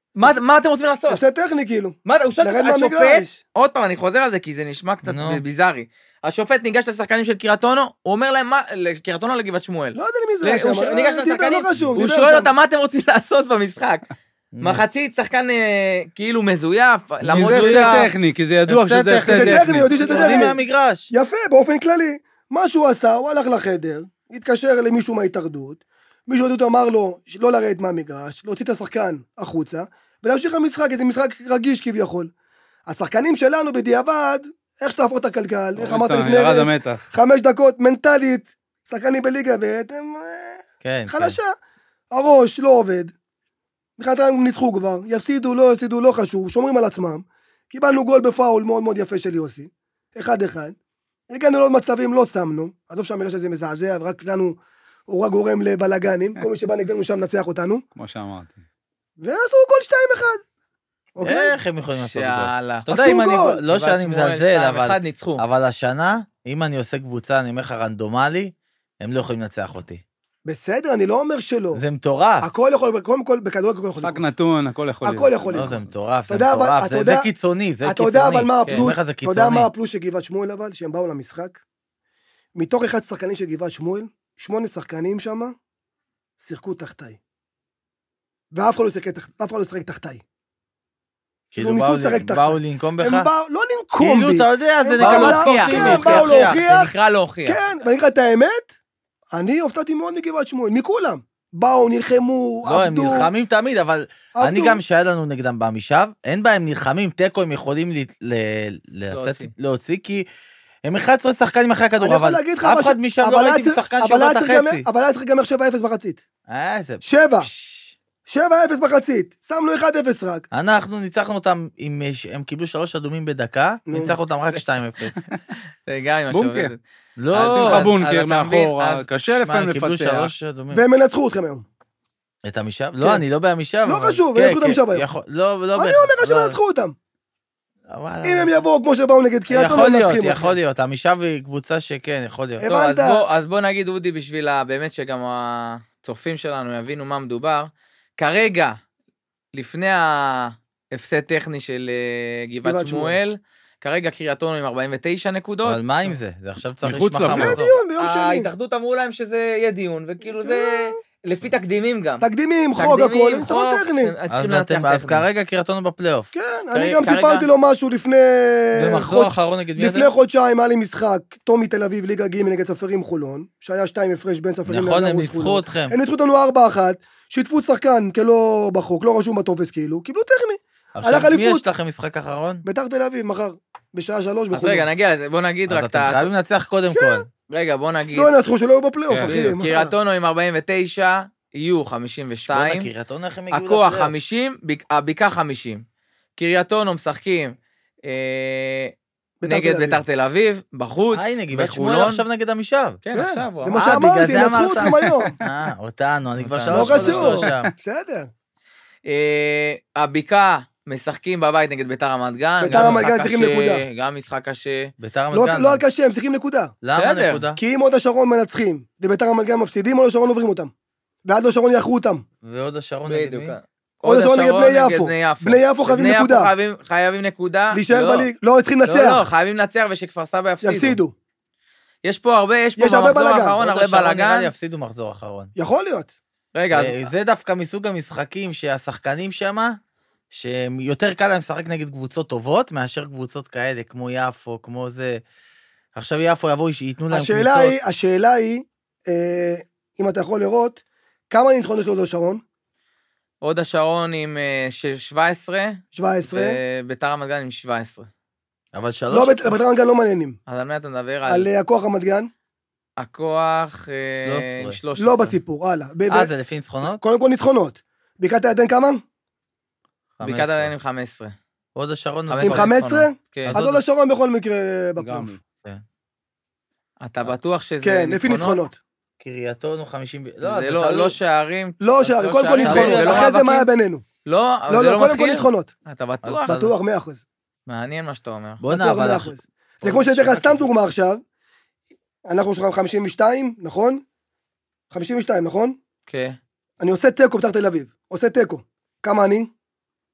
מה אתם רוצים לעשות? הפסד טכני כאילו. מה, הוא שואל, לרד השופט, מהמגרש. עוד פעם, אני חוזר על זה, כי זה נשמע קצת ביזארי. השופט ניגש לשחקנים של קריית אונו, הוא אומר להם, לקריית אונו לגבעת שמואל. לא יודע למי זה היה שם. ניגש לשחקנים, הוא שואל אותם, מה אתם רוצים לעשות במשחק? מחצית, שחקן כאילו מזויף, למרות זה טכני, כי זה ידוע שזה הפסד טכני. יודעים שזה טכני. מהמגרש. יפה, באופן כללי. מה שהוא עשה, הוא הלך לחדר, התקשר למישהו מההתאחדות, מישהו מההתאחדות אמר לו לא לרדת מהמגרש, להוציא את השחקן החוצה, ולהמשיך המשחק, איזה משחק רגיש כביכול. השחקנים שלנו בדיעבד, איך שתהפוך את הקלקל, איך אמרת לפני 5 דקות, מנטלית, שחקנים בליגה ב' הם חלשה. הראש לא עובד, מבחינתם ניצחו כבר, יפסידו, לא יפסידו, לא חשוב, שומרים על עצמם. קיבלנו גול בפאול מאוד מאוד יפה של יוסי, 1-1. הגענו לעוד מצבים, לא שמנו, עזוב שהמגרש הזה מזעזע, ורק לנו הוא רק גורם לבלגנים, כל מי שבא נגדנו שם נצח אותנו. כמו שאמרתי. ועשו גול 2-1. אוקיי? איך הם יכולים לעשות גול? אתה יודע, אם אני, לא שאני מזלזל, אבל השנה, אם אני עושה קבוצה, אני אומר לך רנדומלי, הם לא יכולים לנצח אותי. בסדר, אני לא אומר שלא. זה מטורף. הכל יכול, קודם כל, בכדורגל הכל יכול. רק נתון, הכל יכול. הכל יכול. לא, זה מטורף, זה מטורף, זה קיצוני, זה קיצוני. אתה יודע אבל מה הפלוס, אתה יודע מה הפלוס של גבעת שמואל אבל, שהם באו למשחק? מתוך 1 שחקנים של גבעת שמואל, 8 שחקנים שם, שיחקו תחתיי. ואף אחד לא שחק תחתיי. כאילו באו לנקום בך? הם באו, לא לנקום בי. כאילו, אתה יודע, זה באו להוכיח. זה נקרא להוכיח. כן, ואני אקרא את האמת, אני הופתעתי מאוד מגבעת שמואל, מכולם. באו, נלחמו, עבדו. לא, הם נלחמים תמיד, אבל אני גם שהיה לנו נגדם במשאב, אין בהם נלחמים, תיקו, הם יכולים להוציא, כי הם 11 שחקנים אחרי הכדור, אבל אף אחד משם לא ראיתי בשחקן שעובר את החצי. אבל היה צריך גם 7-0 בחצית. 7-0 בחצית, שמנו 1-0 רק. אנחנו ניצחנו אותם, הם קיבלו 3 אדומים בדקה, ניצחנו אותם רק 2-0. זה גם עם בונקר. השובדת. לא, עושים לך בונקר מאחור, קשה לפעמים לפצח. והם ינצחו אתכם היום. את המשאב? לא, אני לא במשאב. לא חשוב, הם ינצחו את המשאב היום. אני אומר לך שהם ינצחו אותם. אם הם יבואו כמו שבאו נגד קריית אונו, יכול להיות, המשאב היא קבוצה שכן, יכול להיות. אז בוא נגיד אודי בשביל באמת שגם הצופים שלנו יבינו מה מדובר. כרגע, לפני ההפסד טכני של גבעת שמואל, כרגע קריית אונו עם 49 נקודות. אבל מה עם זה? זה עכשיו צריך מחזור. יהיה דיון ביום שני. ההתאחדות אמרו להם שזה יהיה דיון, וכאילו זה לפי תקדימים גם. תקדימים, חוק, הכל, הם צריכים טכני. אז כרגע קריית אונו בפלייאוף. כן, אני גם סיפרתי לו משהו לפני... במחזור האחרון נגד מי זה? לפני חודשיים היה לי משחק, טומי תל אביב, ליגה ג' נגד ספרים חולון, שהיה 2 הפרש בין ספרים נכון, הם ניצחו אתכם. הם ניצחו אותנו 4-1, שיתפו שחקן כלא בחוק, לא רשום בטופס כאילו, קיבלו טכני. עכשיו, מי יש לכם משחק אחרון? בית"ר תל אביב, מחר, בשעה 3 בחולון. אז רגע, נגיע, בוא נגיד רק... אז אתם חייבים לנצח קודם כל. רגע, בוא נגיד... לא ינצחו שלא יהיו בפלייאוף, אחי. קריית אונו עם 49, יהיו 52. קריית אונו איך הם הגיעו הכוח 50, הבקעה 50. קריית אונו משחקים נגד בית"ר תל אביב, בחוץ, הנה, גבעת שמואל עכשיו נגד המשאב. כן, עכשיו. זה מה שאמרתי, ינצחו אתכם היום. אותנו, אני כבר לא חשוב, בסדר. הבקעה משחקים בבית נגד בית"ר רמת גן. בית"ר רמת גן צריכים נקודה. גם משחק קשה. לא על קשה, הם צריכים נקודה. למה נקודה? כי אם הוד השרון מנצחים, ובית"ר רמת גן מפסידים, הוד השרון עוברים אותם. ועד הוד השרון יאחרו אותם. והוד השרון נגד מי? הוד השרון נגד בני יפו. בני יפו חייבים נקודה. חייבים נקודה. להישאר בליג, לא, צריכים לנצח. לא, חייבים לנצח ושכפר סבא יפסידו. יש פה הרבה, יש פה במחזור האחרון הרבה בלגן. יפסידו מחזור אחרון. יכול להיות. רגע, זה דווקא מסוג המשחקים שהשחקנים שמה, שיותר קל להם לשחק נגד קבוצות טובות, מאשר קבוצות כאלה, כמו יפו, כמו זה. עכשיו יפו יבואו, ייתנו להם קבוצות. השאלה היא, אם אתה יכול לראות, כמה ניצחונות יש לו הוד השרון? הוד השרון עם 17. 17. ובית"ר רמת גן עם 17. אבל 3. לא, בית"ר רמת גן לא מעניינים. אז על מה אתה מדבר? על הכוח רמת גן? הכוח עם 13. לא בסיפור, הלאה. זה לפי ניצחונות? קודם כל ניצחונות. בקעת הירדן כמה? בקעת הירדן עם 15. הוד השרון עם 15? אז הוד השרון בכל מקרה בפלייאוף. אתה בטוח שזה ניצחונות? כן, לפי ניצחונות. קריית אונו 50... זה לא שערים. לא שערים, קודם כל ניצחונות. אחרי זה מה היה בינינו? לא, קודם כל ניצחונות. אתה בטוח? בטוח 100%. מעניין מה שאתה אומר. בטוח 100%. זה כמו שתראה סתם דוגמה עכשיו, אנחנו שלך 52, נכון? 52, נכון? כן. אני עושה טקו בית"ר תל אביב. עושה טקו. כמה אני?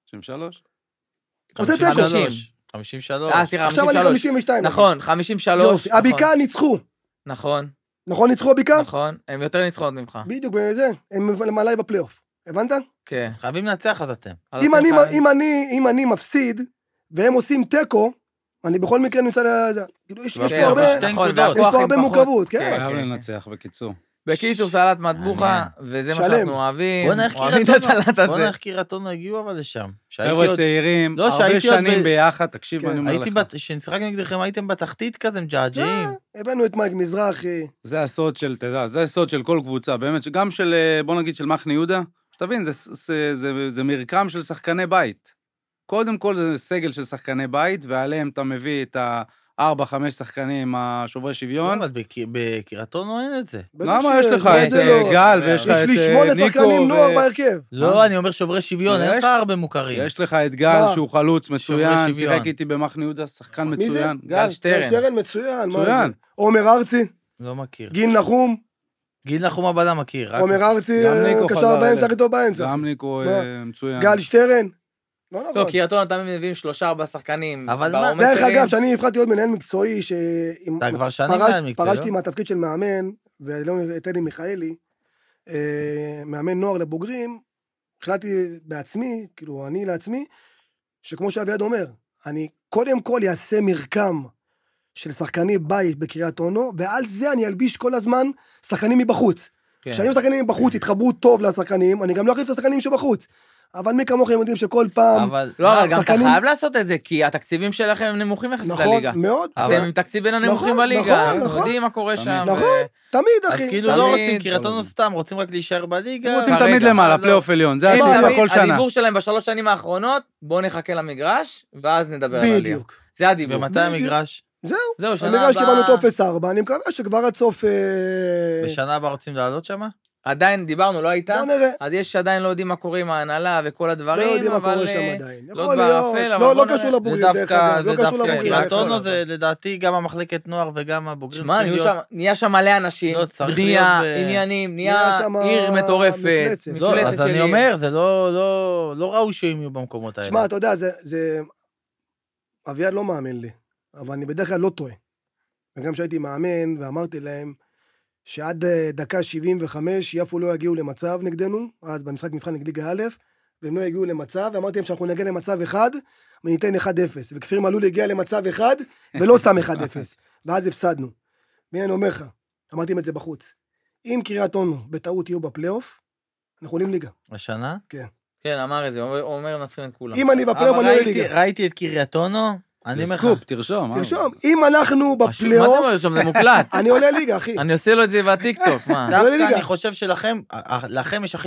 53? עושה תיקו. 53. סליחה, עכשיו אני 52. נכון, 53. יופי, הבקעה ניצחו. נכון, נכון ניצחו הבקעה? נכון, הם יותר ניצחונות ממך. בדיוק בזה, הם למעלה בפלייאוף. הבנת? כן. חייבים לנצח אז אתם. אז אם אתם חייבים- אם אני מפסיד, והם עושים תיקו, אני בכל מקרה נמצא לזה. כאילו, יש כן, פה הרבה... שתי נכון, נקודות. יש והכוח פה עם הרבה פחות. מורכבות, כן. כן. חייב כן. לנצח, בקיצור. בקיצור, סלט מטבוחה, מעניין. וזה מה שלם. שאנחנו אוהבים. בוא'נה, איך אוהבים את קריית הסלט אונו? בוא'נה, הזה. איך קריית אונו הגיעו אבל לשם. שהייתי חבר'ה עוד- צעירים, לא, הרבה שהייתי עוד שנים ב- ביחד, תקשיב, כן. אני אומר הייתי, לך. כשנשחק נגדכם הייתם בתחתית כזה, מג'עג'עים. הבאנו את מייק מזרחי. זה הסוד של, תדע, זה הסוד של כל קבוצה, באמת, גם של, בוא נגיד, של מחנה יהודה, שתבין, זה מרקם של שחקני בית. קודם כל זה סגל של שחקני בית, ועליהם אתה מביא את ה4-5 שחקנים, השוברי שוויון. אבל בקריית אונו אין את זה. למה יש לך זה את לא. גל, ויש לך יש את לי 8 ניקו, שחקנים נוער בהרכב. לא, אני אומר שוברי שוויון, אין יש? לך הרבה מוכרים. יש לך את גל, מה? שהוא חלוץ מצוין, שוויון. שיחק איתי במחנה יהודה, שחקן מי זה? מצוין. גל שטרן. שטרן מצוין. מה מצוין. זה? עומר ארצי, לא מכיר. גיל נחום, גיל נחום הבלם מכיר. רק- עומר ארצי, גם ניקו קשר חזר באמצע, אליו. הכי טוב באמצע. גם ניקו מה? מצוין. גל שטרן. לא טוב, נכון. קריית אונו תמיד מביאים 3-4 שחקנים. אבל מה- ברומטרים. דרך אגב, שאני הבחרתי להיות מנהל מקצועי, אתה כבר שנים מנהל מקצועי, פרשתי לא? מהתפקיד של מאמן, ולא טדי מיכאלי, מאמן נוער לבוגרים, החלטתי בעצמי, כאילו אני לעצמי, שכמו שאביעד אומר, אני קודם כל אעשה מרקם של שחקני בית בקריית אונו, ועל זה אני אלביש כל הזמן שחקנים מבחוץ. כן. כשאם שחקנים מבחוץ יתחברו טוב לשחקנים, אני גם לא אחליף את השחקנים שבחוץ. אבל מי כמוכם יודעים שכל פעם, אבל... לא, אבל גם אתה שחקנים- חייב לעשות את זה, כי התקציבים שלכם הם נמוכים יחסית נכון, לליגה. מאוד, אתם עם תקציב בין הנמוכים נכון, בליגה, נכון, אנחנו נכון. יודעים מה קורה תמיד. שם. נכון. תמיד אז אחי. כאילו תמיד. לא רוצים קריית אונו סתם, רוצים רק להישאר בליגה. הם רוצים כרגע, תמיד למעלה, לא. פלייאוף עליון, זה הם מה, השיטה תמיד- כל שנה. הדיבור שלהם בשלוש שנים האחרונות, בואו נחכה למגרש, ואז נדבר על העלייה. בדיוק. זה הדיבור. ומתי המגרש? זהו, שנה המגרש קיבלנו הבאה. טופס 4, אני מקווה שכבר עד סוף... בשנה הבאה רוצים לעלות שם? עדיין דיברנו, לא הייתה? בוא נראה. אז יש עדיין לא יודעים מה קורה עם ההנהלה וכל לא הדברים, יודעים מה אבל... קורה שם עדיין. לא יכול בערפל, להיות, אבל לא בוא קשור נראה. זה לבוגרים, דרך דווקא, אגב, זה לא קשור דווקא, לבוגרים. קריית דרך אונו אגב. זה לדעתי גם המחלקת נוער וגם הבוגרים שמע, צריכים להיות... נהיה שם מלא אנשים, לא, צריך בנייה, להיות ב- עניינים, נהיה נהיה שם עיר מטורפת, מפלצת. לא, מפלצת אז אני שלי. אומר, זה לא ראוי שהם יהיו במקומות האלה. שמע, אתה יודע, זה... אביעד לא מאמין לי, אבל אני בדרך כלל לא טועה. וגם כשהייתי מאמן ואמרתי להם שעד דקה 75 יפו לא יגיעו למצב נגדנו, אז במשחק מבחן נגד ליגה א', והם לא יגיעו למצב, ואמרתי להם שאנחנו נגיע למצב אחד, וניתן 1-0. וכפיר מלול הגיע למצב אחד, ולא שם 1-0. ואז הפסדנו. ואני אומר לך, אמרתי את זה בחוץ. אם קריית אונו בטעות יהיו בפלייאוף, אנחנו עולים ליגה. השנה? כן, אמר את זה, הוא אומר נצחים את כולם. אם אני בפלייאוף, אני עולה ליגה. ראיתי את קריית אונו, אני זה אומר לך, סקופ, תרשום. תרשום, אם אנחנו מה אתה אומר בפלייאוף, שם, זה מוקלט. אני עולה ליגה, אחי. אני עושה לו את זה בטיקטוק, מה? עולה דווקא ליגה. אני חושב שלכם, לכם יש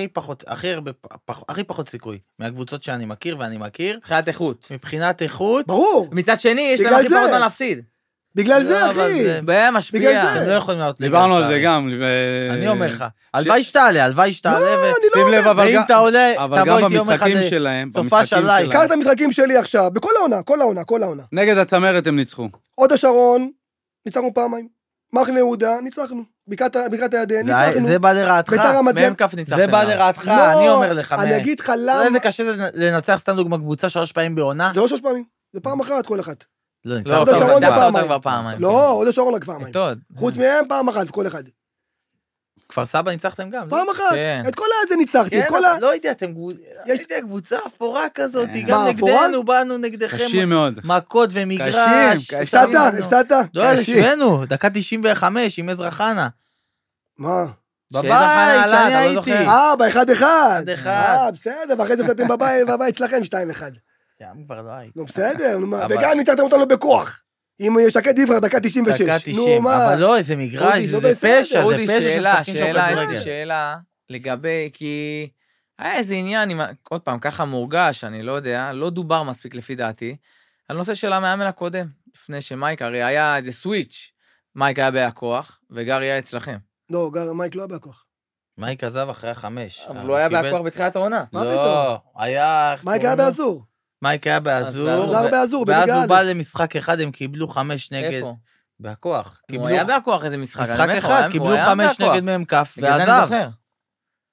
הכי פחות סיכוי, מהקבוצות שאני מכיר ואני מכיר, מבחינת איכות. מבחינת איכות, ברור, מצד שני, יש להם בגלל הכי זה. פחות מה להפסיד. בגלל זה, לא, אבל אחי. זה- בעיה בגלל משפיעה. זה. אתם לא יכולים לעלות ליגה. דיברנו על זה לצערי. גם. אני אומר לך, הלוואי שתעלה, שים לב, אבל ואם גם- אתה עולה, אבל תבוא גם איתי יום אחד במשחקים שלהם, סופה של לייק. קח את המשחקים שלי עכשיו, בכל העונה. נגד הצמרת הם ניצחו. הוד השרון, ניצחנו פעמיים. מחנה יהודה, ניצחנו. בקעת הירדן, ניצחנו. זה בא לרעתך, ביתר רמת גן. מהם כף ניצחתם. זה בא לרעתך, אני אומר לך, אני אגיד לך למה. איזה קשה זה לנצח סתם דוגמה קבוצה 3 פעמים בעונה? זה לא 3 פעמים, זה פעם אחת כל אחת. לא, לא, ניצחת הוד השרון אותם. זה ניצחת פעמיים. אותם כבר פעמיים. לא, הוד השרון רק פעמיים. את עוד. חוץ מהם פעם אחת, כל אחד. כפר סבא ניצחתם גם. פעם אחת. כן. את כל הזה ניצחתי. כן, את כל ה... לא יודע, קבוצה אפורה כזאת, כן. גם מה, אפורה? נגדנו, באנו נגדכם, קשים מאוד. מכות ומגרש. קשים. הפסדת? לא, השווינו, דקה 95 עם עזרא חנה. מה? בבית, שעזרא חנה עלה, שאני אתה לא הייתי. זוכר. ב-1-1. 1-1. בסדר, ואחרי זה הפסדתם בבית שלכם 2-1. שם כבר לא הייתי. נו, בסדר, נו מה, אבל- וגם ניצחתם אותנו בכוח. עם שקד יפרח, דקה 96. דקה נו 90, מה, אבל לא, איזה מגרש, אודי, זה לא בסדר. פשע, זה אודי, פשע שאלה, שמשחקים שם יש לי כדורגל. שאלה לגבי, כי היה איזה עניין, עוד פעם, ככה מורגש, אני לא יודע, לא דובר מספיק לפי דעתי, על נושא של המאמן הקודם, לפני שמייק, הרי היה איזה סוויץ', מייק היה בהכוח, וגרי היה אצלכם. לא, מייק לא היה בכוח. מייק עזב אחרי 5. אבל הוא היה בהכוח בתחילת העונה. מה לא, פתאום? היה... מייק היה באזור. מייק היה באזור. עזר באזור, ואז בליגה הוא א'. בא למשחק אחד, הם קיבלו 5 נגד... איפה? בהכוח. הוא היה בהכוח איזה משחק. אני משחק אומר לך, אחד, הוא קיבלו היה 5 בהכוח. נגד מ"כ, בגלל זה אני ועזב. זוכר.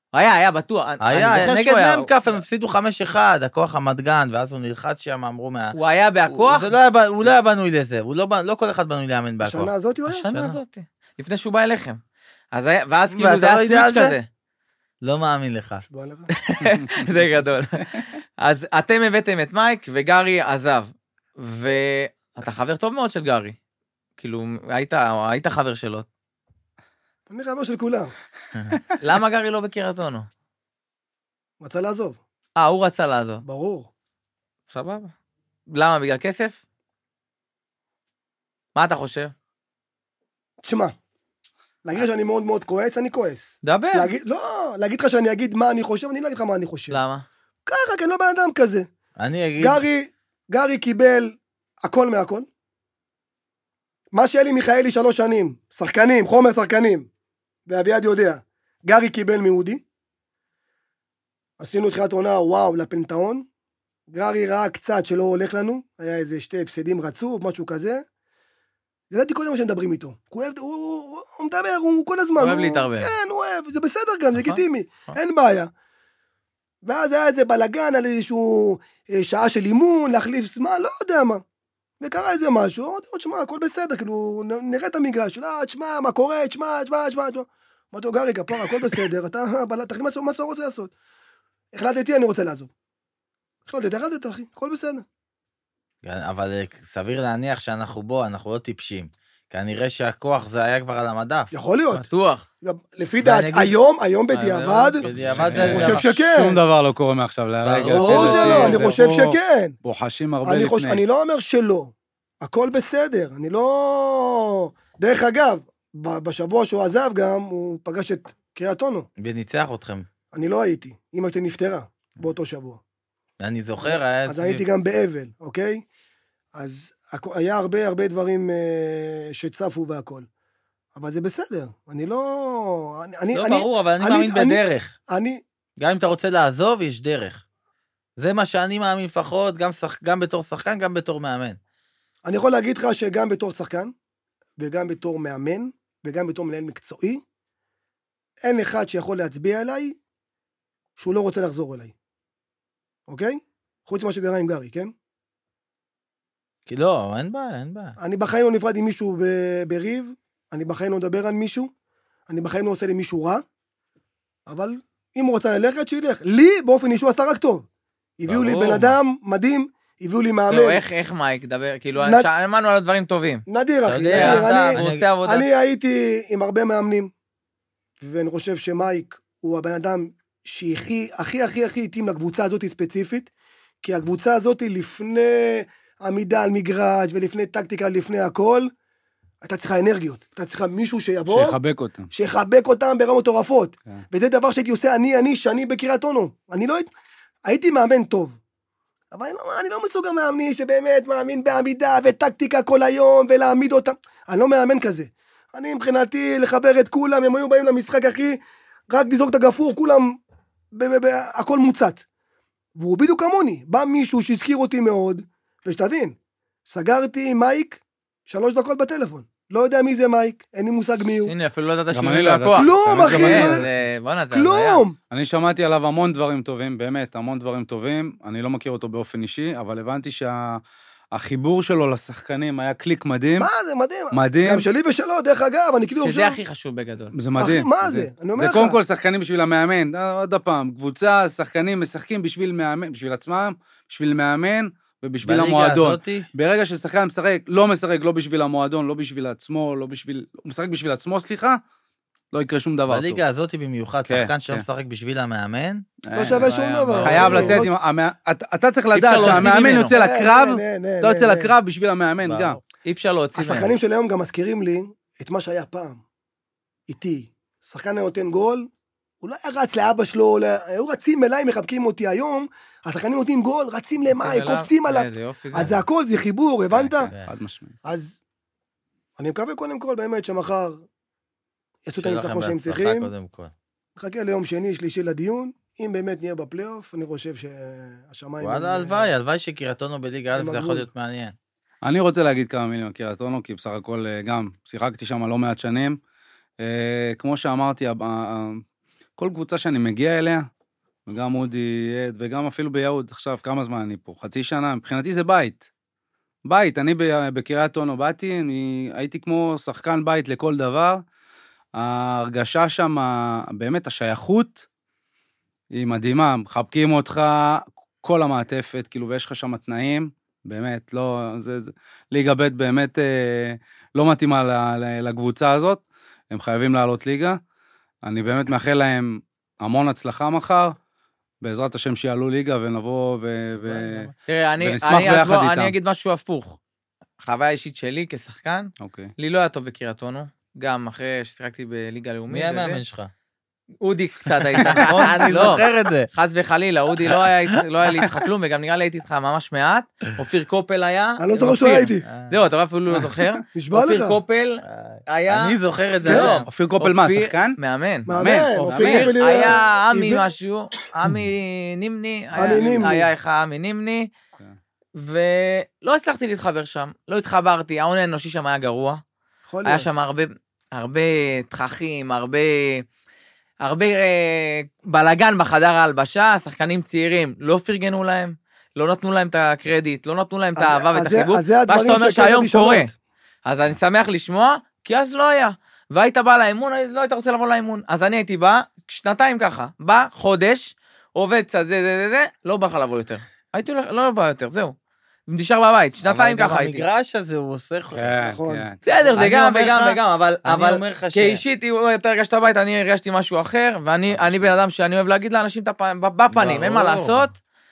היה בטוח. היה, נגד מ"כ הם הפסידו 5-1, הכוח המדגן, ואז הוא נלחץ שם, אמרו הוא היה בהכוח? הוא לא היה בנוי לזה, לא כל אחד בנוי לאמן בהכוח. השנה הזאת הוא היה? השנה הזאת. לפני שהוא בא אליכם. ואז כאילו זה היה סוויץ' כזה. לא מאמין לך. זה גדול. אז אתם הבאתם את מייק, וגרי עזב. ואתה חבר טוב מאוד של גרי. כאילו, היית חבר שלו. אני חבר של כולם. למה גרי לא בקריית אונו? רצה לעזוב. הוא רצה לעזוב. ברור. סבבה. למה? בגלל כסף? מה אתה חושב? תשמע, להגיד לך שאני מאוד מאוד כועס, אני כועס. דבר. לא, להגיד לך שאני אגיד מה אני חושב, אני לא אגיד לך מה אני חושב. למה? ככה, כי אני לא בן אדם כזה. אני אגיד... גרי קיבל הכל מהכל. מה שאלי מיכאלי 3 שנים, שחקנים, חומר שחקנים, ואביעד יודע, גרי קיבל מאודי. עשינו תחילת עונה, וואו, לפנתאון. גרי ראה קצת שלא הולך לנו, היה איזה 2 הפסדים רצוף, משהו כזה. ידעתי כל מה שמדברים איתו. הוא מדבר, הוא כל הזמן. הוא אוהב להתערבב. כן, הוא אוהב, זה בסדר גם, זה לגיטימי, אין בעיה. ואז היה איזה בלגן על איזשהו שעה של אימון, להחליף זמן, לא יודע מה. וקרה איזה משהו, אמרתי לו, תשמע, הכל בסדר, כאילו, נראה את המגרש, תשמע, מה קורה, תשמע. אמרתי לו, גרי, כפרה, הכל בסדר, אתה תחליט מה שאתה רוצה לעשות. החלטתי, אני רוצה לעזוב. החלטת, אחי, הכל בסדר. אבל סביר להניח שאנחנו אנחנו לא טיפשים. כנראה שהכוח זה היה כבר על המדף. יכול להיות. בטוח. לפי דעת, היום בדיעבד, אני חושב שכן. שום דבר לא קורה מעכשיו להרגע. ברור שלא, אני חושב שכן. בוחשים הרבה לפני. אני לא אומר שלא. הכל בסדר. אני לא... דרך אגב, בשבוע שהוא עזב גם, הוא פגש את קריית אונו. וניצח אתכם. אני לא הייתי. אמא שלי נפטרה באותו שבוע. אני זוכר, היה... אז הייתי גם באבל, אוקיי? אז היה הרבה דברים שצפו והכל. אבל זה בסדר. אני לא... לא ברור, אבל אני מאמין בדרך. גם אם אתה רוצה לעזוב, יש דרך. זה מה שאני מאמין לפחות, גם בתור שחקן, גם בתור מאמן. אני יכול להגיד לך שגם בתור שחקן, וגם בתור מאמן, וגם בתור מנהל מקצועי, אין אחד שיכול להצביע אליי, שהוא לא רוצה לחזור אליי. אוקיי? חוץ מה שגרה עם גרי, כן? כי לא, אין בעיה. אני בחיים לא נפרד עם מישהו בריב, אני בחיים לא מדבר על מישהו, אני בחיים לא עושה לי מישהו רע, אבל אם הוא רוצה ללכת, שילך. לי, באופן אישו, עשה רק טוב. הביאו לי בן אדם מדהים, הביאו לי מאמן. לא, איך מייק דבר? כאילו, אמרנו על הדברים טובים. נדיר, אחי. אני הייתי עם הרבה מאמנים, ואני חושב שמייק הוא הבן אדם הכי התאים לקבוצה הזאת ספציפית, כי הקבוצה הזאת לפני עמידה על מגרש, ולפני טקטיקה, לפני הכל, אתה צריכה אנרגיות, אתה צריכה מישהו שיבוא, שיחבק אותם ברמות טורפות, וזה דבר שהייתי עושה שאני בקריית אונו, אני לא הייתי מאמן טוב, אבל אני לא מסוג המאמני שבאמת מאמין בעמידה וטקטיקה כל היום, ולהעמיד אותם, אני לא מאמן כזה, אני מבחינתי לחבר את כולם, הם היו באים למשחק אחי, רק לזרוק את הגפור, כולם, הכל מוצץ, והוא בדיוק כמוני, בא מישהו שהזכיר אותי מאוד, ושתבין, סגרתי מייק 3 דקות בטלפון, לא יודע מי זה מייק, אין לי מושג מי הוא. הנה, אפילו לא יודעת שהוא לקוח. כלום, אחי, כלום. אני שמעתי עליו המון דברים טובים, באמת, המון דברים טובים, אני לא מכיר אותו באופן אישי, אבל הבנתי שהחיבור שלו לשחקנים היה קליק מדהים. מה זה, מדהים. מדהים. גם שלי ושלו, דרך אגב, אני כאילו... שזה הכי חשוב בגדול. זה מדהים. מה זה? אני אומר לך. זה קודם כל שחקנים בשביל המאמן, עוד הפעם, קבוצה, שחקנים משחקים בשביל מאמן, בשביל עצמם, בשביל מאמן, ובשביל המועדון. ברגע ששחקן משחק, לא בשביל המועדון, לא בשביל עצמו, הוא משחק בשביל עצמו, סליחה, לא יקרה שום דבר טוב. בליגה הזאת במיוחד, שחקן שלא משחק בשביל המאמן, לא שווה שום דבר. חייב לצאת עם... אתה צריך לדעת שהמאמן יוצא לקרב, אתה יוצא לקרב בשביל המאמן גם. אי אפשר להוציא ממנו. השחקנים של היום גם מזכירים לי את מה שהיה פעם. איתי. שחקן נותן גול, הוא לא היה רץ לאבא שלו, היו רצים אליי, מחבקים אותי היום, השחקנים נותנים גול, רצים למאי, קופצים עליו. אז זה הכל, זה חיבור, הבנת? אז אני מקווה קודם כל באמת שמחר יעשו את הניצחון שהם צריכים. נחכה ליום שני, שלישי לדיון, אם באמת נהיה בפלייאוף, אני חושב שהשמיים... וואלה, הלוואי שקריית אונו בליגה א' זה יכול להיות מעניין. אני רוצה להגיד כמה מילים על קריית אונו, כי בסך הכל גם שיחקתי שם לא מעט שנים. כמו שאמרתי, כל קבוצה שאני מגיע אליה, וגם אודי, וגם אפילו ביהוד, עכשיו כמה זמן אני פה, חצי שנה, מבחינתי זה בית. בית, אני בקריית אונו באתי, הייתי כמו שחקן בית לכל דבר, ההרגשה שם, באמת השייכות, היא מדהימה, מחבקים אותך, כל המעטפת, כאילו, ויש לך שם תנאים, באמת, לא, ליגה ב' באמת לא מתאימה לקבוצה הזאת, הם חייבים לעלות ליגה, אני באמת מאחל להם המון הצלחה מחר, בעזרת השם שיעלו ליגה ונבוא ונשמח ביחד איתם. אני אגיד משהו הפוך, חוויה אישית שלי כשחקן, לי לא היה טוב בקריית אונו, גם אחרי ששיחקתי בליגה לאומית. מי המאמן שלך? אודי קצת היית, נכון? אני זוכר את זה. חס וחלילה, אודי לא היה לי איתך כלום, וגם נראה לי הייתי איתך ממש מעט. אופיר קופל היה. אני לא זוכר שהייתי. זהו, אתה רואה אפילו לא זוכר. נשבע לך. אופיר קופל היה. אני זוכר את זה. אופיר קופל מה, שחקן? מאמן. אופיר היה עמי משהו, עמי נימני. היה איך עמי נימני. ולא הצלחתי להתחבר שם, לא התחברתי, ההון האנושי שם היה גרוע. היה שם הרבה תככים, הרבה בלגן בחדר ההלבשה, שחקנים צעירים לא פרגנו להם, לא נתנו להם את הקרדיט, לא נתנו להם את האהבה ואת החיבוק, מה שאתה אומר שהיום קורה. אז אני שמח לשמוע, כי אז לא היה. והיית בא לאימון, לא היית רוצה לבוא לאימון. אז אני הייתי בא, שנתיים ככה, בא, חודש, עובד קצת, זה, לא בא לך לבוא יותר. הייתי לא בא יותר, זהו. נשאר בבית, שנתיים ככה הייתי. אבל גם המגרש הזה הוא עושה... נכון. בסדר, זה גם וגם, אבל כאישית, אתה הרגשת בבית, אני הרגשתי משהו אחר, ואני בן אדם שאני אוהב להגיד לאנשים בפנים, אין מה לעשות.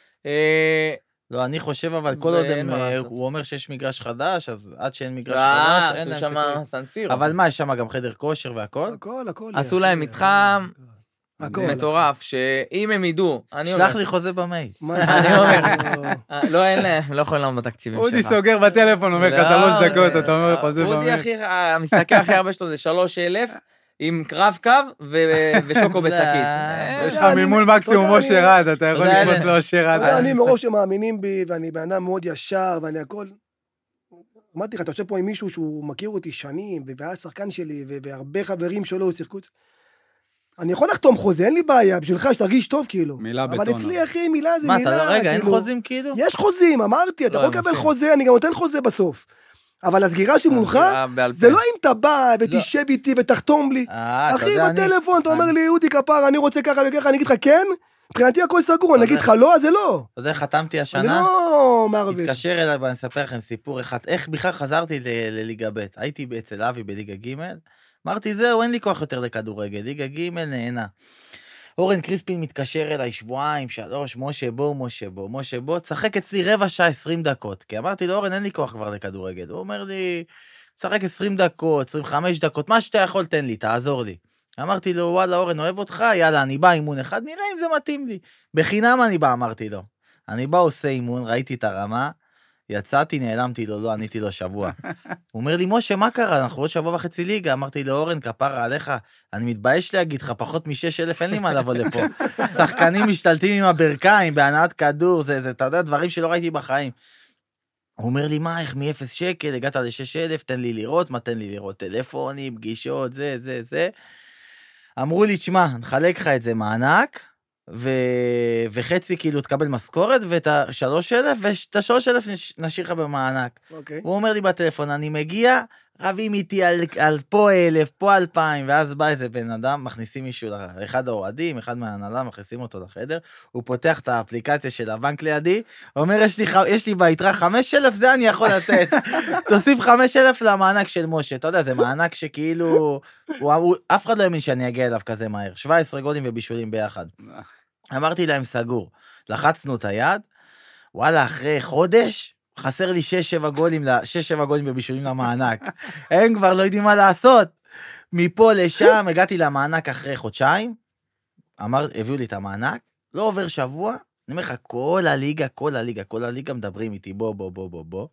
לא, אני חושב, אבל כל עוד הוא אומר שיש מגרש חדש, אז עד שאין מגרש חדש, אין להם שם סנסירו. אבל מה, יש שם גם חדר כושר והכל? הכל. עשו להם מתחם מטורף, שאם הם ידעו, שלח לי חוזה במייל. אני אומר, לא, אין להם, לא יכולים לעמוד בתקציבים שלך. אודי סוגר בטלפון, אומר לך 3 דקות, אתה אומר חוזה במייל. אודי המסתכל הכי הרבה שלו זה 3,000, עם קרב קו ושוקו בשקית. יש לך מימון מקסימום משה רד, אתה יכול לקפוץ למשה רד. אני מרוב שמאמינים בי, ואני בן אדם מאוד ישר, ואני הכל... אמרתי לך, אתה יושב פה עם מישהו שהוא מכיר אותי שנים, והיה שחקן שלי, והרבה חברים שלו שיחקו... אני יכול לחתום חוזה, אין לי בעיה, בשבילך שתרגיש טוב כאילו. מילה בטון. אבל אצלי, אחי, מילה זה מה, מילה. אתה רגע, אין חוזים כאילו? יש חוזים, אמרתי, אתה יכול לקבל חוזה, אני גם נותן חוזה בסוף. אבל הסגירה שמולך, זה לא אם אתה בא ותשב איתי ותחתום לי. אחי, בטלפון, אתה אומר לי, אודי כפר, אני רוצה ככה וככה, אני אגיד לך כן, מבחינתי הכל סגור, אני אגיד לך לא, אז זה לא. אתה יודע, חתמתי השנה, אני לא מערבב. התקשר אליי ואני אספר לכם סיפור אחד, איך בכלל חזרתי לליגה ב', הייתי אצל אבי בליגה ג', אמרתי, זהו, אין לי כוח יותר לכדורגל, ליגה ג' נהנה. אורן קריספין מתקשר אליי 2-3, משה בוא, צחק אצלי 15 שעה 20 דקות, כי אמרתי לו, אורן, אין לי כוח כבר לכדורגל. הוא אומר לי, צחק 20 דקות, 25 דקות, מה שאתה יכול תן לי, תעזור לי. אמרתי לו, וואלה, אורן, אוהב אותך, יאללה, אני בא אימון אחד, נראה אם זה מתאים לי. בחינם אני בא, אמרתי לו. אני בא, עושה אימון, ראיתי את הרמה, יצאתי, נעלמתי לו, לא עניתי לו שבוע. הוא אומר לי, משה, מה קרה? אנחנו עוד 1.5 שבוע ליגה. אמרתי לו, אורן, כפרה עליך, אני מתבייש להגיד לך, פחות מ6,000, אין לי מה לבוא לפה. שחקנים משתלטים עם הברכיים, בהנעת כדור, זה, אתה יודע, דברים שלא ראיתי בחיים. הוא אומר לי, מה, איך מ0 שקל, הגעת ל6,000, תן לי לראות, מה תן לי לראות? טלפונים, פגישות, זה. אמרו לי, תשמע, נחלק לך את זה מענק, וחצי כאילו תקבל משכורת, ואת 3,000, ואת 3,000 נשאיר לך במענק. הוא אומר לי בטלפון, אני מגיע, רבים איתי על פה 1,000, פה 2,000, ואז בא איזה בן אדם, מכניסים מישהו, אחד האוהדים, אחד מההנהלה, מכניסים אותו לחדר, הוא פותח את האפליקציה של הבנק לידי, אומר, יש לי ביתרה 5,000, זה אני יכול לתת. תוסיף 5,000 למענק של משה. אתה יודע, זה מענק שכאילו, אף אחד לא האמין שאני אגיע אליו כזה מהר. 17 גולים ובישולים ביחד. אמרתי להם סגור. לחצנו את היד, וואלה, אחרי חודש, חסר לי 6-7 גולים ובישולים למענק. הם כבר לא יודעים מה לעשות. מפה לשם, הגעתי למענק אחרי חודשיים, הביאו לי את המענק, לא עובר שבוע, אני אומר לך, כל הליגה מדברים איתי, בוא.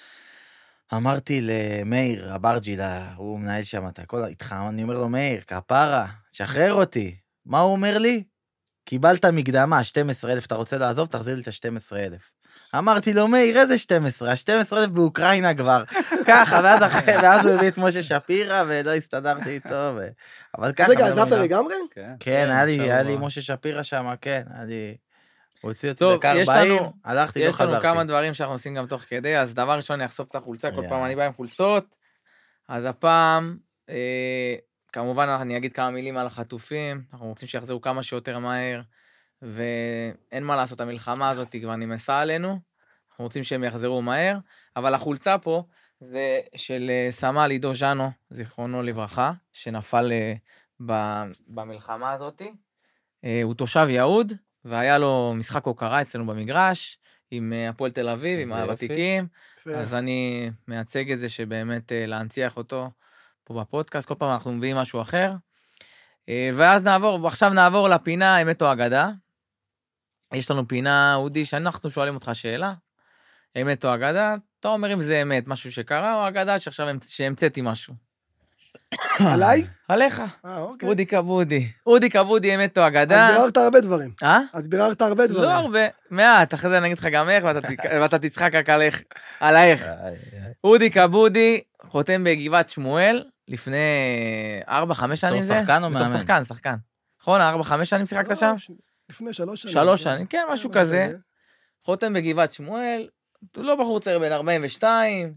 אמרתי למאיר, הברג'י, הוא מנהל שם את הכל, איתך, אני אומר לו, מאיר, כפרה, שחרר אותי. מה הוא אומר לי? קיבלת מקדמה, 12,000, אתה רוצה לעזוב, תחזיר לי את ה-12,000. אמרתי לו, מאיר, איזה 12? ה-12,000 באוקראינה כבר. ככה, ואז הוא הביא את משה שפירא, ולא הסתדרתי איתו. אבל ככה... רגע, עזבת לגמרי? כן, היה לי משה שפירא שם, כן, היה לי... הוא הוציא אותי טוב, דקה 40, הלכתי, לא חזרתי. יש לנו כמה דברים שאנחנו עושים גם תוך כדי, אז דבר ראשון, אני אחשוף את החולצה, כל פעם אני בא עם חולצות, אז הפעם, כמובן אני אגיד כמה מילים על החטופים, אנחנו רוצים שיחזרו כמה שיותר מהר, ואין מה לעשות, המלחמה הזאת כבר נמסה עלינו, אנחנו רוצים שהם יחזרו מהר, אבל החולצה פה זה של סמל עידו ז'אנו, זיכרונו לברכה, שנפל במלחמה הזאת, הוא תושב יהוד, והיה לו משחק הוקרה אצלנו במגרש, עם הפועל תל אביב, עם הוותיקים, אז אני מייצג את זה שבאמת להנציח אותו פה בפודקאסט, כל פעם אנחנו מביאים משהו אחר, ואז עכשיו נעבור לפינה אמת או אגדה, יש לנו פינה, אודי, שאנחנו שואלים אותך שאלה, אמת או אגדה, אתה אומר אם זה אמת, משהו שקרה, או אגדה שעכשיו שהמצאתי משהו. עליי? עליך. אוקיי. אודי כבודי, אמת או אגדה. אז ביררת הרבה דברים. אה? אז ביררת הרבה דברים. לא הרבה, מעט, אחרי זה אני אגיד לך גם איך, ואתה תצחק רק על האיך. אודי כבודי, חותם בגבעת שמואל, לפני 4-5 שנים זה? בתור שחקן או מאמן? שחקן. נכון, 4-5 שנים שיחקת שם? לפני 3 שנים. 3 שנים, כן, משהו כזה. חותם בגבעת שמואל, לא בחור צעיר בין 42,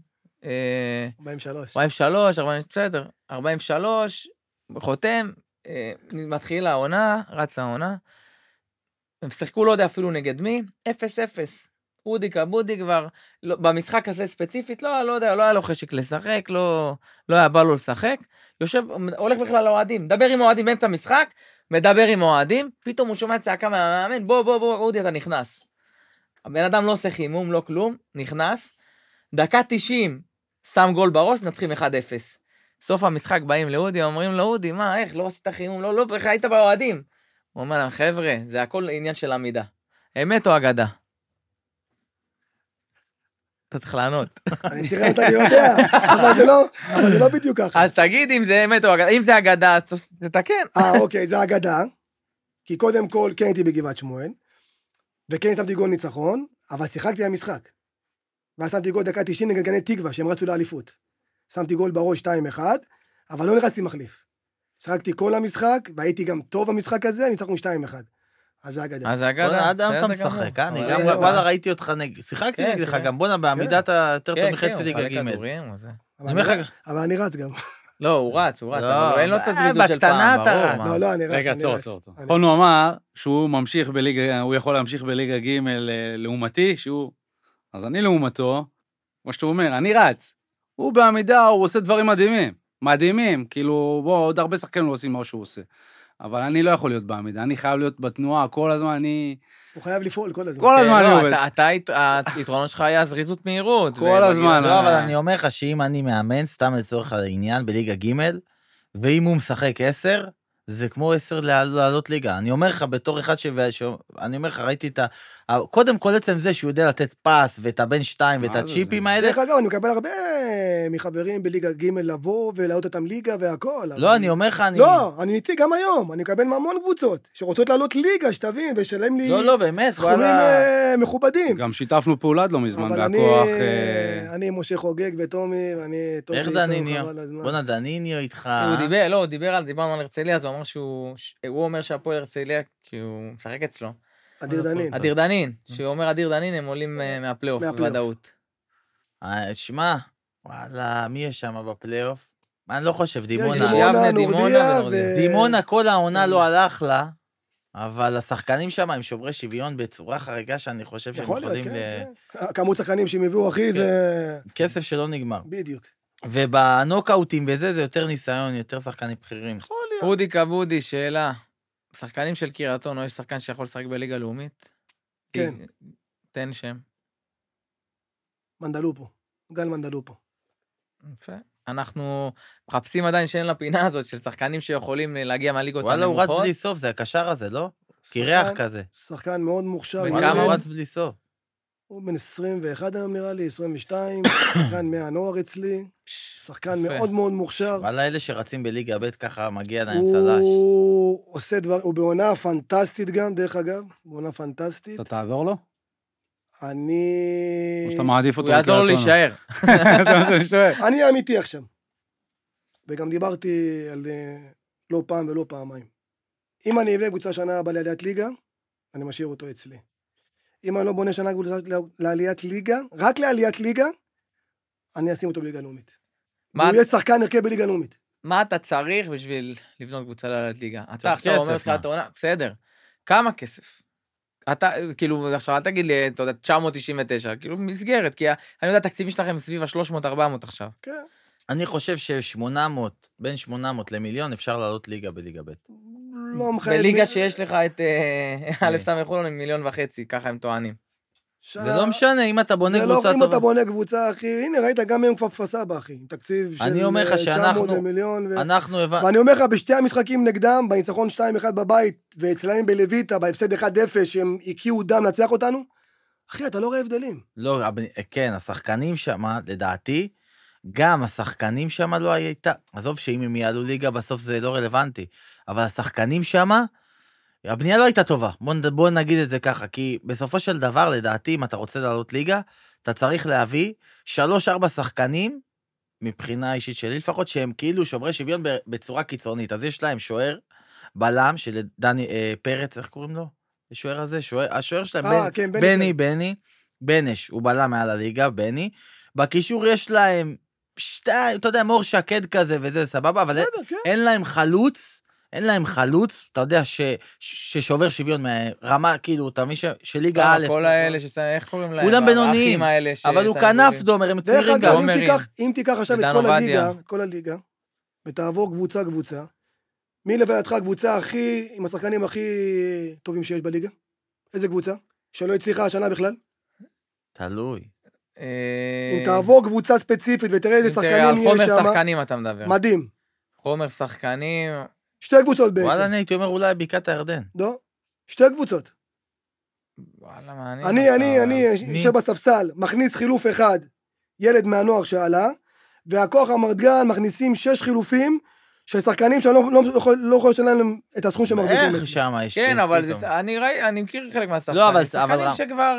43, בסדר, 43, חותם, מתחיל העונה, רץ העונה, הם שחקו לא יודע אפילו נגד מי, 0-0, אודי כבודי כבר, במשחק הזה ספציפית, לא יודע, לא היה לו חשק לשחק, לא היה בא לו לשחק, יושב, הולך בכלל לאוהדים, מדבר עם אוהדים באמצע המשחק, מדבר עם אוהדים, פתאום הוא שומע צעקה מהמאמן, בוא, אודי אתה נכנס. הבן אדם לא עושה חימום, לא כלום, נכנס, דקה 90, שם גול בראש, נצחים 1-0. סוף המשחק באים לאודי, אומרים לו, אודי, מה, איך, לא עשית חימום, לא, איך היית באוהדים? הוא אומר להם, חבר'ה, זה הכל עניין של עמידה. אמת או אגדה? אתה צריך לענות. אני צריך לענות, אני יודע, אבל זה לא בדיוק ככה. אז תגיד אם זה אמת או אגדה, אם זה אגדה, אז תתקן. אוקיי, זה אגדה, כי קודם כל כן הייתי בגבעת שמואל, וכן שמתי גול ניצחון, אבל שיחקתי במשחק. ואז שמתי גול דקה 90 נגד גני תקווה, שהם רצו לאליפות. שמתי גול בראש 2-1, אבל לא נכנסתי מחליף. שחקתי כל המשחק, והייתי גם טוב במשחק הזה, ניצחנו 2-1. אז זה אגדה. אז זה אגדה. אדם אתה משחק, אני גם וואלה ראיתי אותך שיחקתי נגדך גם, בואנה בעמידה אתה יותר טוב מחצי ליגה ג'. אבל אני רץ גם. לא, הוא רץ, אבל אין לו את הזריזות של פעם, ברור. לא, אני רץ. רגע, צור. נכון, הוא אמר שהוא ממשיך בליגה, הוא יכול להמשיך בליגה ג' לעומתי, שהוא... אז אני לעומתו, כמו שאתה אומר, אני רץ. הוא בעמידה, הוא עושה דברים מדהימים, כאילו, עוד הרבה שחקנים לא עושים מה שהוא עושה. אבל אני לא יכול להיות בעמידה, אני חייב להיות בתנועה, כל הזמן הוא חייב לפעול כל הזמן. כל הזמן אני עובד. היתרונות שלך היה זריזות מהירות. כל הזמן. לא, אבל אני אומר לך שאם אני מאמן, סתם לצורך העניין, בליגה ג' ואם הוא משחק 10, זה כמו 10 לעלות ליגה. אני אומר לך, בתור אחד אני אומר לך, ראיתי את קודם כל עצם זה שהוא יודע לתת פס, ואת הבן 2 ואת הצ'יפים האלה. דרך אגב, אני מקבל הרבה מחברים בליגה ג' לבוא ולעלות אותם ליגה והכל. לא, אני אומר לך, לא, אני איתי גם היום. אני מקבל מהמון קבוצות שרוצות לעלות ליגה, שתבין, ושלם לי... לא, באמת, סכומים מכובדים. גם שיתפנו פעולה לא מזמן, והכוח... אני משה חוגג וטומי, ואני... איך דניניו? בוא'נה, דניניו איתך... הוא דיברנו על הרצליה, אז הוא אמר הוא אומר שהפועל הרצליה, כי הוא משחק אצלו. אדיר דנין, שהוא אומר אדיר דנין, הם עולים מהפלייאוף, בוודאות. שמע, וואלה, מי יש שם בפלייאוף? אני לא חושב, דימונה, כל העונה לא הלך לה, אבל השחקנים שם הם שוברי שוויון בצורה חריגה, שאני חושב שהם יכולים כמות שחקנים שהם הביאו, אחי, זה... כסף שלא נגמר. בדיוק. ובנוקאוטים בזה, זה יותר ניסיון, יותר שחקנים בכירים. אודי כבודי, שאלה. שחקנים של קירתון, או יש שחקן שיכול לשחק בליגה לאומית? כן. תן שם. מנדלופו. גל מנדלופו. יפה. אנחנו מחפשים עדיין שאין לפינה הזאת, של שחקנים שיכולים להגיע מהליגות הנמוכות. וואלה, הוא רץ בלי סוף, זה הקשר הזה, לא? קירח כזה. שחקן מאוד מוכשר. וכמה הוא רץ בלי סוף? הוא בן 21 היום נראה לי, 22, שחקן מהנוער אצלי, שחקן מאוד מאוד מוכשר. וואלה, אלה שרצים בליגה ב' ככה מגיע להם צלש. הוא עושה דבר, הוא בעונה פנטסטית גם, דרך אגב, בעונה פנטסטית. אתה תעזור לו? או שאתה מעדיף אותו הוא יעזור לו בקריית להישאר. זה מה שאני שואל. אני אמיתי עכשיו. וגם דיברתי על זה לא פעם ולא פעמיים. אם אני אבנה קבוצה שנה הבאה לעליית ליגה, אני משאיר אותו אצלי. אם אני לא בונה שנה קבוצה לעליית ליגה, רק לעליית ליגה, אני אשים אותו בליגה לאומית. הוא יהיה שחקן הרכב בליגה לאומית. מה אתה צריך בשביל לבנות קבוצה לעליית ליגה? אתה צריך עכשיו אומר כסף, לך, אתה עונה, בסדר. כמה כסף? אתה, כאילו, עכשיו, אל תגיד לי, אתה יודע, 999, כאילו, מסגרת, כי אני יודע, התקציבים שלכם סביב ה-300-400 עכשיו. כן. אני חושב בין 800 למיליון אפשר לעלות ליגה בליגה ב'. לא מחייב. בליגה שיש לך את א' ס' חולון עם 1.5 מיליון, ככה הם טוענים. זה לא משנה, אם אתה בונה זה לא, קבוצה אם טובה. אתה בונה קבוצה, אחי, הנה, ראית גם הם כפר סבא, אחי, עם תקציב אני של אומר לך 900 מיליון. ואני אומר לך, בשתי המשחקים נגדם, בניצחון 2-1 בבית, ואצלהם בלויטה, בהפסד 1-0, שהם הקיעו דם לנצח אותנו, אחי, אתה לא רואה הבדלים. לא, כן, השחקנים שם, לדעתי, גם השחקנים שם לא הייתה, עזוב שאם הם יעלו ליגה, בסוף זה לא רלוונטי, אבל השחקנים שם, הבנייה לא הייתה טובה, בוא נגיד את זה ככה, כי בסופו של דבר, לדעתי, אם אתה רוצה לעלות ליגה, אתה צריך להביא 3-4 שחקנים, מבחינה אישית שלי לפחות, שהם כאילו שומרי שוויון בצורה קיצונית, אז יש להם שוער, בלם, של דני פרץ, איך קוראים לו? השוער הזה, השוער שלהם, כן, בנש, הוא בלם מעל הליגה, בני, בקישור יש להם אתה יודע, מור שקד כזה וזה סבבה, אבל אין להם חלוץ, אתה יודע, ששובר שוויון מהרמה, כאילו, אתה מבין שליגה א', כל האלה, איך קוראים להם? כולם בינוניים, אבל הוא כנף דומר, הם צעירים גם. אם תיקח עכשיו את כל הליגה, ותעבור קבוצה, מי לבדך קבוצה עם השחקנים הכי טובים שיש בליגה? איזה קבוצה? שלא הצליחה השנה בכלל? תלוי. אם תעבור קבוצה ספציפית ותראה איזה שחקנים יש שם. על חומר שחקנים אתה מדבר. מדהים. חומר שחקנים. שתי קבוצות בעצם. וואלה, אני הייתי אומר אולי בקעת הירדן. לא, שתי קבוצות. וואלה, מעניין. אני יושב בספסל, מכניס חילוף אחד, ילד מהנוער שעלה, והכוח המרדגן מכניסים 6 חילופים, ששחקנים שאני לא יכול לשלם להם את הסכום שמרוויחים. איך שם יש? כן, אבל אני מכיר חלק מהשחקנים. לא, אבל שחקנים שכבר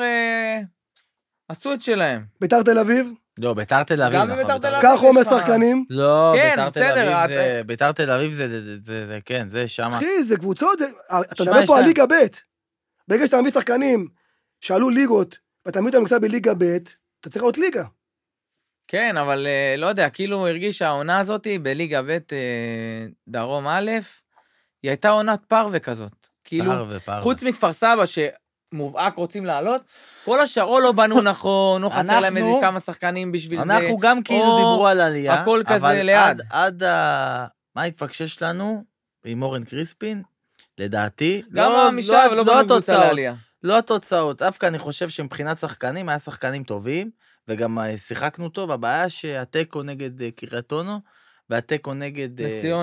עשו את שלהם. ביתר תל אביב? לא, ביתר תל אביב. גם בביתר תל אביב. כך אומר שחקנים. לא, ביתר תל אביב זה, כן, זה שם. אחי, זה קבוצות, אתה מדבר פה על ליגה ב'. ברגע שאתה מביא שחקנים שעלו ליגות, ואתה מביא אותם קצת בליגה ב', אתה צריך עוד ליגה. כן, אבל לא יודע, כאילו הרגיש שהעונה הזאת בליגה ב' דרום א', היא הייתה עונת פרווה כזאת. כאילו, חוץ מכפר סבא שמובהק רוצים לעלות, כל השאר לא בנו נכון, לא חסר להם איזה כמה שחקנים בשביל זה. אנחנו גם כאילו דיברו על עלייה, הכל כזה ליד. עד מה התפקשש לנו עם אורן קריספין, לדעתי, גם המשאב לא בנו קבוצה לעלייה. לא התוצאות, דווקא אני חושב שמבחינת שחקנים, היה שחקנים טובים, וגם שיחקנו טוב, הבעיה שהטקו נגד קריית אונו, והטקו נגד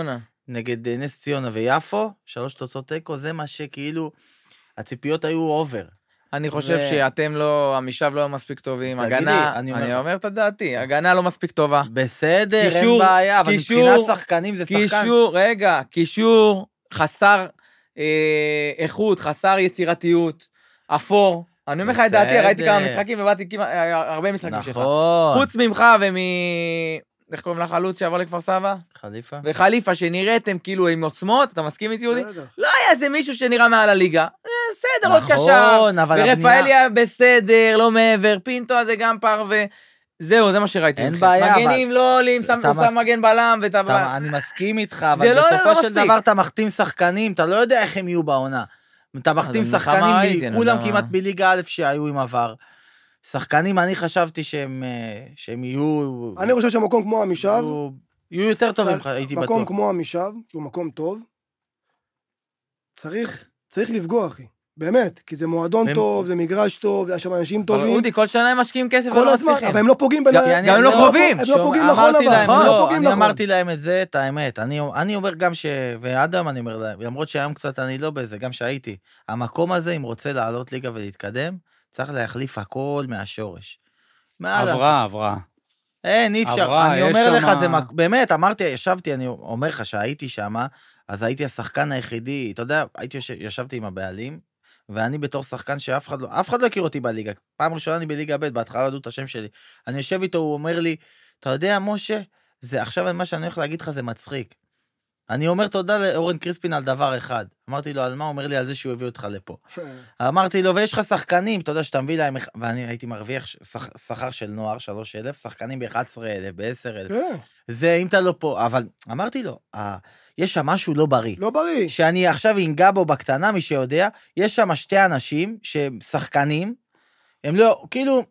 נס ציונה ויפו, 3 תוצאות טקו, זה מה שכאילו, הציפיות היו אובר. אני חושב שאתם לא, המשאב לא מספיק טובים, הגנה, אני אומר את הדעתי, הגנה לא מספיק טובה. בסדר, אין בעיה, אבל מבחינת שחקנים זה שחקן. קישור, חסר איכות, חסר יצירתיות, אפור, אני אומר לך את דעתי, ראיתי כמה משחקים ובאתי הרבה משחקים שלך. חוץ ממך איך קוראים לך חלוץ שעבר לכפר סבא? חליפה. וחליפה שנראיתם כאילו עם עוצמות, אתה מסכים איתי יהודי? לא היה איזה מישהו שנראה מעל הליגה. בסדר, עוד קשר. ורפאליה בסדר, לא מעבר, פינטו הזה גם פרווה. זהו, זה מה שראיתי. אין בעיה, אבל... מגנים לא עולים, שם מגן בלם אני מסכים איתך, אבל בסופו של דבר אתה מחתים שחקנים, אתה לא יודע איך הם יהיו בעונה. אתה מחתים שחקנים, כולם כמעט בליגה א' שהיו עם עבר. שחקנים, אני חשבתי שהם יהיו... אני חושב שהמקום כמו המשאב... יהיו יותר טובים, הייתי בטוח. מקום כמו המשאב, שהוא מקום טוב, צריך לפגוע, אחי. באמת, כי זה מועדון טוב, זה מגרש טוב, יש שם אנשים טובים. אודי, כל שנה הם משקיעים כסף ולא מצליחים. אבל הם לא פוגעים גם הם לא קרובים. הם לא פוגעים נכון, אבל. אני אמרתי להם את זה, את האמת. אני אומר גם ואדם אני אומר להם, למרות שהיום קצת אני לא בזה, גם שהייתי. המקום הזה, אם רוצה לעלות ליגה ולהתקדם, צריך להחליף הכל מהשורש. עברה. אין, אי אפשר. אני אומר לך, זה באמת, אמרתי, ישבתי, אני אומר לך שהייתי שם, אז הייתי השחקן היחידי, אתה יודע, ישבתי עם הבעלים, ואני בתור שחקן שאף אחד לא הכיר אותי בליגה. פעם ראשונה אני בליגה ב', בהתחלה ידעו את השם שלי. אני יושב איתו, הוא אומר לי, אתה יודע, משה, זה עכשיו מה שאני הולך להגיד לך זה מצחיק. אני אומר תודה לאורן קריספין על דבר אחד. אמרתי לו, על מה? הוא אומר לי על זה שהוא הביא אותך לפה. אמרתי לו, ויש לך שחקנים, אתה יודע שאתה מביא להם, ואני הייתי מרוויח שכר של נוער, 3,000, שחקנים ב-11,000, ב-10,000. זה אם אתה לא פה, אבל אמרתי לו, יש שם משהו לא בריא. לא בריא. שאני עכשיו אינגע בו בקטנה, מי שיודע, יש שם שתי אנשים שהם שחקנים, הם לא, כאילו,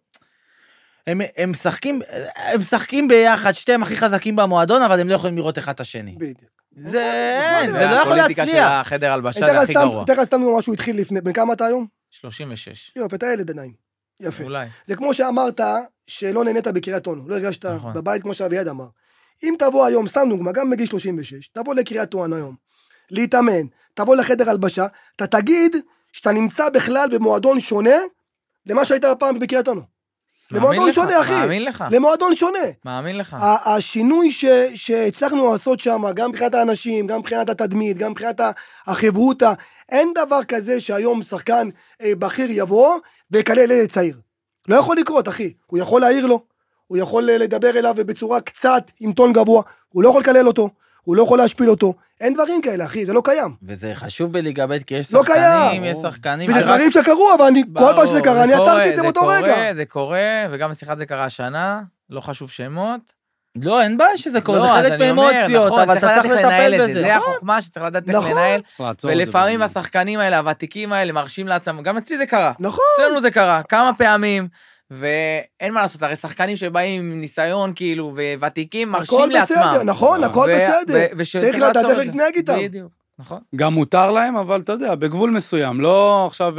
הם משחקים ביחד, שתיהם הכי חזקים במועדון, אבל הם לא יכולים לראות אחד את השני. בדיוק. זה לא יכול להצליח. הפוליטיקה של החדר הלבשה זה הכי גרוע. תראה סתם משהו התחיל לפני, בין כמה אתה היום? 36. יופי, אתה ילד עדיין. יפה. אולי. זה כמו שאמרת, שלא נהנית בקריית אונו, לא הרגשת בבית כמו שאביעד אמר. אם תבוא היום, סתם דוגמה, גם בגיל 36, תבוא לקריית אונו היום, להתאמן, תבוא לחדר הלבשה, אתה תגיד שאתה נמצא בכלל במועדון שונה למה שהיית הפעם בקריית אונו. למועדון שונה, אחי. מאמין לך. למועדון שונה. מאמין לך. השינוי שהצלחנו לעשות שם, גם מבחינת האנשים, גם מבחינת התדמית, גם מבחינת החברותה, אין דבר כזה שהיום שחקן בכיר יבוא ויקלל ילד צעיר. לא יכול לקרות, אחי. הוא יכול להעיר לו, הוא יכול לדבר אליו בצורה קצת עם טון גבוה, הוא לא יכול לקלל אותו, הוא לא יכול להשפיל אותו. אין דברים כאלה, אחי, זה לא קיים. וזה חשוב בליגה ב' כי יש לא שחקנים, קיים. יש שחקנים. וזה דברים שקרו, אבל כל פעם שזה קרה, אני עצרתי את זה באותו רגע. זה קורה, וגם בשיחת זה קרה השנה, לא חשוב שמות. לא, אין בעיה שזה קורה, זה חלק מאמוציות, אבל אתה צריך לטפל בזה. זה החוכמה שצריך לדעת איך לנהל, ולפעמים השחקנים האלה, הוותיקים האלה, מרשים לעצמם, גם אצלי זה קרה. נכון. אצלנו זה קרה, כמה פעמים, ואין מה לעשות, הרי שחקנים שבאים עם ניסיון כאילו, וותיקים מרשים לעצמם. הכל בסדר, נכון, הכל בסדר. צריך לדעת איך להתנהג איתם. בדיוק, נכון. גם מותר להם, אבל אתה יודע, בגבול מסוים, לא עכשיו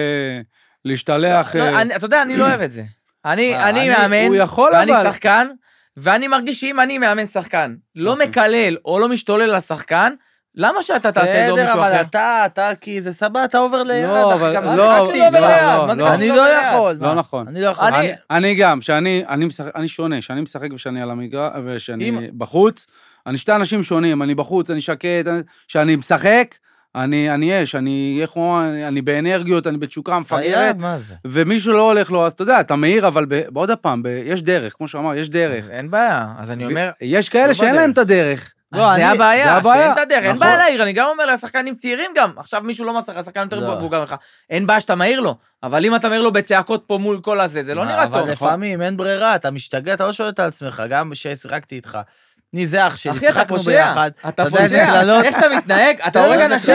להשתלח. אתה יודע, אני לא אוהב את זה. אני מאמן, ואני שחקן, ואני מרגיש שאם אני מאמן שחקן, לא מקלל או לא משתולל לשחקן, למה שאתה תעשה את זה או מישהו אחר? בסדר, אבל אתה, כי זה סבבה, אתה עובר ליד. לא, אבל אני לא יכול. לא נכון. אני גם, שאני שונה, שאני משחק ושאני על המגרש, ושאני בחוץ, אני שתי אנשים שונים, אני בחוץ, אני שקט, שאני משחק, אני באנרגיות, אני בתשוקה מפגרת, ומישהו לא הולך לו, אז אתה יודע, אתה מהיר, אבל בעוד הפעם, יש דרך, כמו שאמר, יש דרך. אין בעיה, אז אני אומר... יש כאלה שאין להם את הדרך. זה הבעיה, שאין את הדרך, אין בעיה להעיר, אני גם אומר לשחקנים צעירים גם, עכשיו מישהו לא מסך, השחקן יותר מבוגר לך, אין בעיה שאתה מהיר לו, אבל אם אתה מהיר לו בצעקות פה מול כל הזה, זה לא נראה טוב. אבל לפעמים אין ברירה, אתה משתגע, אתה לא שואל את עצמך, גם ששיחקתי איתך, זה אח שלי, שיחקנו ביחד. אתה פושע, איך אתה מתנהג? אתה הורג אנשים.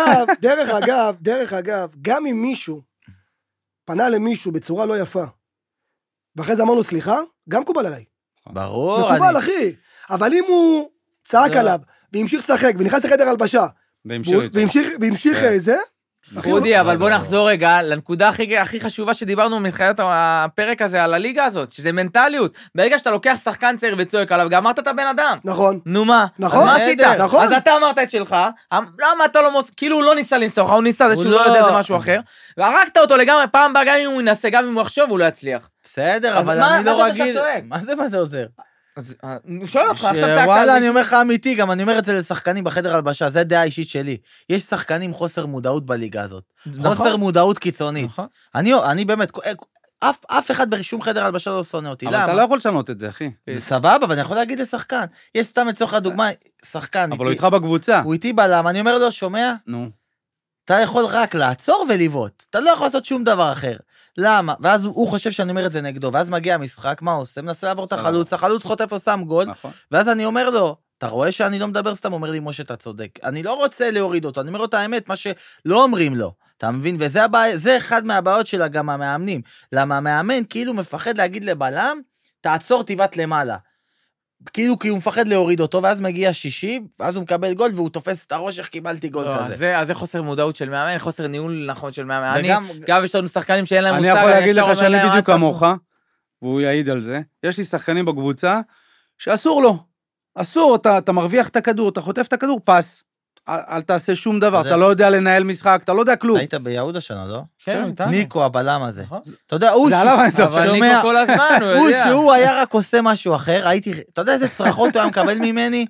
דרך אגב, גם אם מישהו פנה למישהו בצורה לא יפה, ואחרי זה אמרנו סליחה, גם מקובל עליי. ברור. מקובל, אחי. אבל אם הוא צעק עליו, והמשיך לשחק, ונכנס לחדר הלבשה, והמשיך זה, אודי, אבל בוא נחזור רגע לנקודה הכי חשובה שדיברנו מתחילת הפרק הזה על הליגה הזאת, שזה מנטליות. ברגע שאתה לוקח שחקן צעיר וצועק עליו, גמרת את הבן אדם. נכון. נו מה? נכון. מה עשית? אז אתה אמרת את שלך, למה אתה לא כאילו הוא לא ניסה לנסוח, הוא ניסה, זה שהוא לא יודע, זה משהו אחר, והרגת אותו לגמרי, פעם בא גם אם הוא ינסה, גם אם הוא יחשוב, הוא לא יצליח. בסדר, אבל אני לא רגיל. מה זה עוזר? הוא שואל אותך, עכשיו וואלה, אני אומר לך אמיתי, גם אני אומר את זה לשחקנים בחדר הלבשה, זה דעה אישית שלי. יש שחקנים חוסר מודעות בליגה הזאת. חוסר מודעות קיצונית. אני באמת, אף אחד בשום חדר הלבשה לא שונא אותי. אבל אתה לא יכול לשנות את זה, אחי. סבבה, אבל אני יכול להגיד לשחקן. יש סתם לצורך הדוגמה, שחקן. אבל הוא איתך בקבוצה. הוא איתי בלם, אני אומר לו, שומע? נו. אתה יכול רק לעצור ולבעוט. אתה לא יכול לעשות שום דבר אחר. למה? ואז הוא חושב שאני אומר את זה נגדו, ואז מגיע המשחק, מה הוא עושה? מנסה לעבור את החלוץ, החלוץ חוטף או שם גול, ואז אני אומר לו, אתה רואה שאני לא מדבר סתם, אומר לי, משה, אתה צודק. אני לא רוצה להוריד אותו, אני אומר לו את האמת, מה שלא אומרים לו. אתה מבין? וזה אחד מהבעיות שלה גם המאמנים. למה המאמן כאילו מפחד להגיד לבלם, תעצור תיבת למעלה. כאילו כי הוא מפחד להוריד אותו, ואז מגיע שישי, ואז הוא מקבל גול, והוא תופס את הראש איך קיבלתי גול כזה. אז זה חוסר מודעות של מאמן, חוסר ניהול נכון של מאמן. גם יש לנו שחקנים שאין להם מושג. אני יכול להגיד לך שאני בדיוק כמוך, והוא יעיד על זה. יש לי שחקנים בקבוצה, שאסור לו. אסור, אתה מרוויח את הכדור, אתה חוטף את הכדור, פס. אל תעשה שום דבר, אתה לא יודע לנהל משחק, אתה לא יודע כלום. היית ביהוד השנה, לא? כן, איתנו. ניקו, הבלם הזה. אתה יודע, הוא אבל ניקו כל הזמן, הוא יודע. שהוא היה רק עושה משהו אחר, אתה יודע איזה צרחות הוא היה מקבל ממני?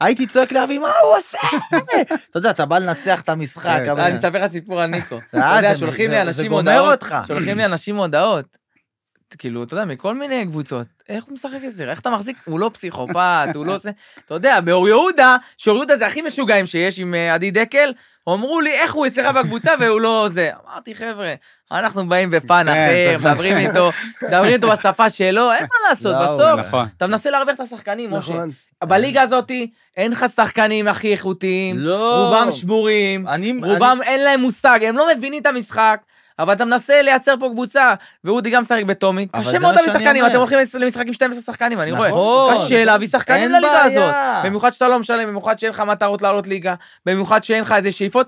הייתי צועק לאבי, מה הוא עושה? אתה יודע, אתה בא לנצח את המשחק. אני אספר לך סיפור על ניקו. אתה זה יודע, שולחים לי אנשים הודעות. שולחים לי אנשים הודעות. כאילו, אתה יודע, מכל מיני קבוצות, איך הוא משחק את זה? איך אתה מחזיק? הוא לא פסיכופת, הוא לא עושה... אתה יודע, באור יהודה, שאור יהודה זה הכי משוגעים שיש עם עדי דקל, אמרו לי, איך הוא אצלך בקבוצה והוא לא זה. אמרתי, חבר'ה, אנחנו באים בפן אחר, מדברים איתו בשפה שלו, אין מה לעשות, בסוף. אתה מנסה להרוויח את השחקנים, משה. בליגה הזאת אין לך שחקנים הכי איכותיים, רובם שבורים, רובם אין להם מושג, הם לא מבינים את המשחק. אבל אתה מנסה לייצר פה קבוצה, ואודי גם שחק בטומי, קשה מאוד להביא שחקנים, אתם הולכים למשחקים 12 שחקנים, אני רואה, קשה להביא שחקנים לליגה הזאת, במיוחד שאתה לא משלם, במיוחד שאין לך מטרות לעלות ליגה, במיוחד שאין לך איזה שאיפות,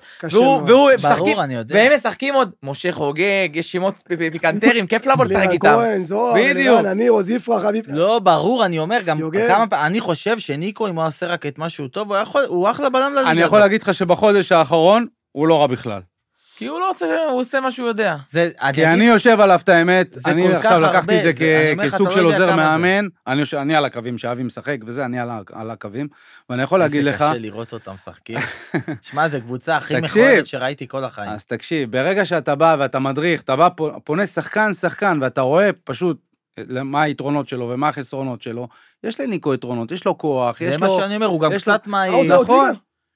והם משחקים עוד, משה חוגג, יש שמות פיקנטרים, כיף לבוא לשחק איתם, בדיוק. לא, ברור, אני אומר, גם אני חושב שניקו, אם הוא עושה רק את משהו טוב, הוא אחלה בלם לליגה הזאת. אני יכול להגיד לך שבחודש האחרון, הוא לא רע בכלל. כי הוא לא עושה, הוא עושה מה שהוא יודע. כי אני יושב עליו את האמת, אני עכשיו לקחתי את זה כסוג של עוזר מאמן, אני על הקווים שאבי משחק וזה, אני על הקווים, ואני יכול להגיד לך... זה קשה לראות אותם משחקים. שמע, זו קבוצה הכי מכוערת שראיתי כל החיים. אז תקשיב, ברגע שאתה בא ואתה מדריך, אתה בא, פונה שחקן, ואתה רואה פשוט מה היתרונות שלו ומה החסרונות שלו, יש לניקו יתרונות, יש לו כוח, זה מה שאני אומר, הוא גם קצת מהיר. נכון.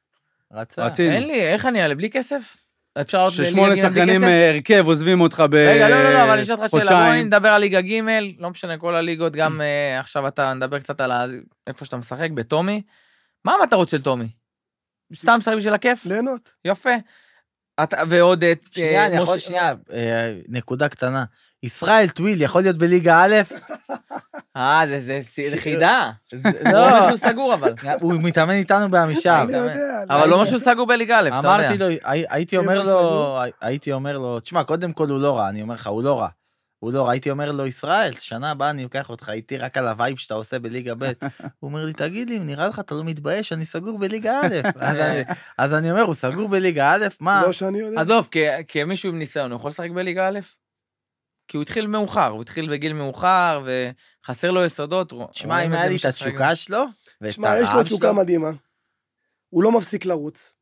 אין לי, איך אני אעלה? בלי כסף? ששמונה שחקנים הרכב עוזבים אותך בחודשיים. רגע, לא, אבל אני אשאל אותך שאלה, בואי נדבר על ליגה ג', לא משנה כל הליגות, גם עכשיו אתה נדבר קצת על איפה שאתה משחק, בטומי. מה המטרות של טומי? סתם משחק בשביל הכיף? ליהנות. יפה. ועוד... שנייה, אני יכול, שנייה, נקודה קטנה. ישראל טוויל יכול להיות בליגה א'? זה חידה. לא משהו סגור אבל. הוא מתאמן איתנו בהמישה. אבל לא משהו סגור בליגה א', אתה יודע. אמרתי לו, הייתי אומר לו, תשמע, קודם כל הוא לא רע, אני אומר לך, הוא לא רע. הוא לא רע, הייתי אומר לו, ישראל, שנה הבאה אני לוקח אותך, הייתי רק על הווייב שאתה עושה בליגה ב'. הוא אומר לי, תגיד לי, נראה לך, אתה לא מתבייש, אני סגור בליגה א'. אז אני אומר, הוא סגור בליגה א', מה? לא שאני יודע. עזוב, כמישהו עם ניסיון, הוא יכול לשחק בליגה א'? כי הוא התחיל מאוחר, הוא התחיל בגיל מאוחר, וחסר לו יסודות. תשמע, אם היה לי את התשוקה שלו, תשמע, יש לו תשוקה מדהימה. הוא לא מפסיק לרוץ.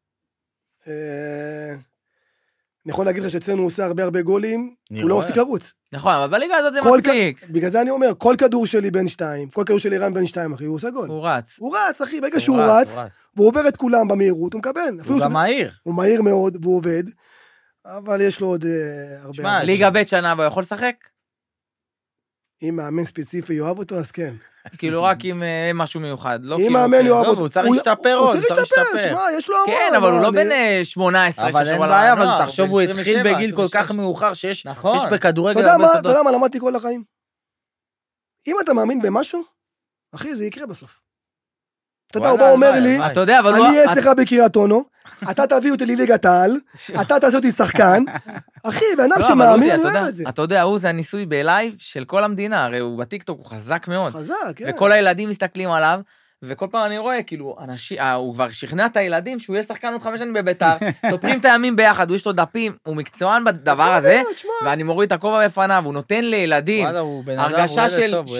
אני יכול להגיד לך שאצלנו הוא עושה הרבה גולים, הוא לא מפסיק לרוץ. נכון, אבל בליגה הזאת זה מספיק. בגלל זה אני אומר, כל כדור שלי בין 2, כל כדור שלי רן בין 2, אחי, הוא עושה גול. הוא רץ. הוא רץ, אחי, ברגע שהוא רץ, והוא עובר את כולם במהירות, הוא מקבל. הוא גם מהיר. הוא מהיר מאוד, והוא עובד. אבל יש לו עוד הרבה... ליגה ב' שנה הבאה, יכול לשחק? אם מאמן ספציפי יאהב אותו, אז כן. כאילו רק אם משהו מיוחד. אם מאמן יאהב אותו. הוא צריך להשתפר עוד, הוא צריך להשתפר. תשמע, יש לו המון. כן, אבל הוא לא בין 18. אבל אין בעיה, אבל תחשוב, הוא התחיל בגיל כל כך מאוחר, שיש בכדורגל... אתה יודע מה למדתי כל החיים? אם אתה מאמין במשהו, אחי, זה יקרה בסוף. אתה יודע, הוא בא אומר לי, אני אהיה אצלך בקריית אונו, אתה תביא אותי לליגת העל, אתה תעשה אותי שחקן, אחי, בענף שמאמין, אני אוהב את זה. אתה יודע, הוא זה הניסוי בלייב של כל המדינה, הרי הוא בטיקטוק, הוא חזק מאוד. חזק, כן. וכל הילדים מסתכלים עליו, וכל פעם אני רואה, כאילו, הוא כבר שכנע את הילדים שהוא יהיה שחקן עוד 5 שנים בביתר, סופרים את הימים ביחד, הוא יש לו דפים, הוא מקצוען בדבר הזה, ואני מוריד את הכובע בפניו, הוא נותן לילדים הרגשה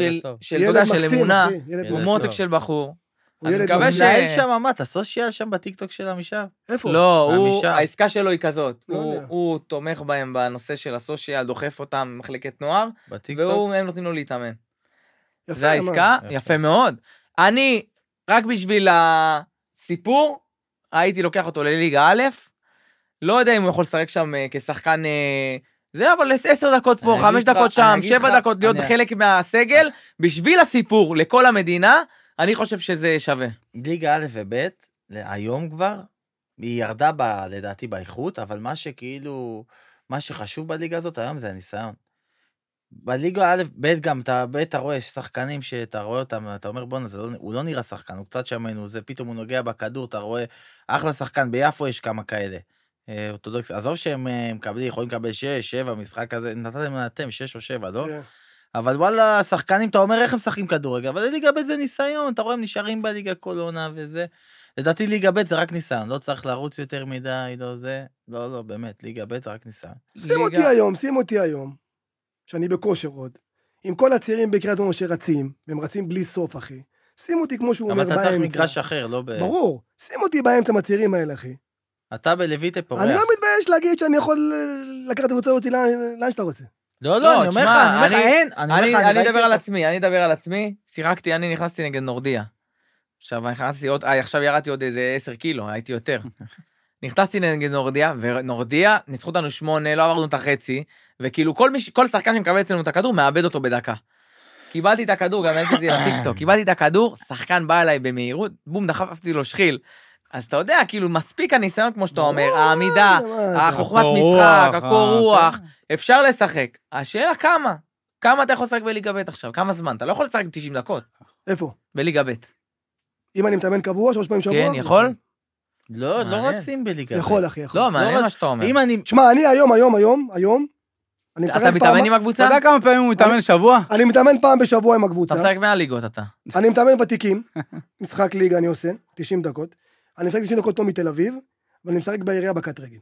של אמונה, הוא מותק של בחור. אני מקווה מנהל שם, מה, אתה סושיאל שם בטיקטוק של המשאב? איפה? לא, העסקה שלו היא כזאת, הוא תומך בהם בנושא של הסושיאל, דוחף אותם במחלקת נוער, והם נותנים לו להתאמן. זה העסקה, יפה מאוד. אני, רק בשביל הסיפור, הייתי לוקח אותו לליגה א', לא יודע אם הוא יכול לשחק שם כשחקן... זה אבל 10 דקות פה, 5 דקות שם, 7 דקות להיות חלק מהסגל, בשביל הסיפור לכל המדינה, אני חושב שזה שווה. ליגה א' וב' היום כבר, היא ירדה לדעתי באיכות, אבל מה שכאילו, מה שחשוב בליגה הזאת היום זה הניסיון. בליגה א' ב' גם, אתה רואה, יש שחקנים שאתה רואה אותם, אתה אומר בונה, הוא לא נראה שחקן, הוא קצת שמנו, זה פתאום הוא נוגע בכדור, אתה רואה, אחלה שחקן, ביפו יש כמה כאלה. אורתודוקס, עזוב שהם יכולים לקבל 6, 7, משחק כזה, נתתם 6 או 7, לא? אבל וואלה, שחקנים, אתה אומר איך הם שחקים כדורגל, אבל ליגה ב' זה ניסיון, אתה רואה הם נשארים בליגה כל עונה וזה. לדעתי ליגה ב' זה רק ניסיון, לא צריך לרוץ יותר מדי, לא זה, לא, באמת, ליגה ב' זה רק ניסיון. שים אותי היום, שאני בכושר עוד, עם כל הצעירים בקריית אונו שרצים, והם רצים בלי סוף, אחי. שים אותי כמו שהוא אבל אומר אתה באמצע. צריך מגרש אחר, לא ב... ברור, שים אותי באמצע מהצירים האלה, אחי. אתה בלויטה פורח. אני לא מתבייש להגיד שאני יכול לקחת את קבוצה אותי לאן שאתה רוצה. לא, אני אומר לך, אין. אני אדבר על עצמי, שיחקתי, אני נכנסתי נגד נורדיה. עכשיו עכשיו ירדתי עוד איזה 10 קילו, הייתי יותר. נכנסתי נגד נורדיה, ונורדיה, ניצחו אותנו 8, לא עברנו את החצי, וכאילו כל שחקן שמקבל אצלנו את הכדור, מאבד אותו בדקה. קיבלתי את הכדור, גם הייתי לטיקטוק, קיבלתי את הכדור, שחקן בא אליי במהירות, בום, דחפתי לו שחיל. אז אתה יודע, כאילו, מספיק הניסיון, כמו שאתה אומר, העמידה, החוכמת משחק, הקור רוח, אפשר לשחק. השאלה כמה אתה יכול לשחק בליגה ב' עכשיו? כמה זמן? אתה לא יכול לשחק 90 דקות. איפה? בליגה ב'. אם אני מתאמן קבוע, 3 פעמים שבוע? כן, יכול? לא רצים בליגה. יכול, אחי, יכול. לא, מעניין מה שאתה אומר. שמע, אני היום, אני משחק אתה מתאמן עם הקבוצה? אתה יודע כמה פעמים הוא מתאמן שבוע? אני מתאמן פעם בשבוע עם הקבוצה. אתה משחק מהליגות אתה. אני מתאמן ותיקים, משחק ליגה אני עושה, 90 דקות. אני משחק 90 דקות פה מתל אביב, ואני משחק בעירייה בקט רגל.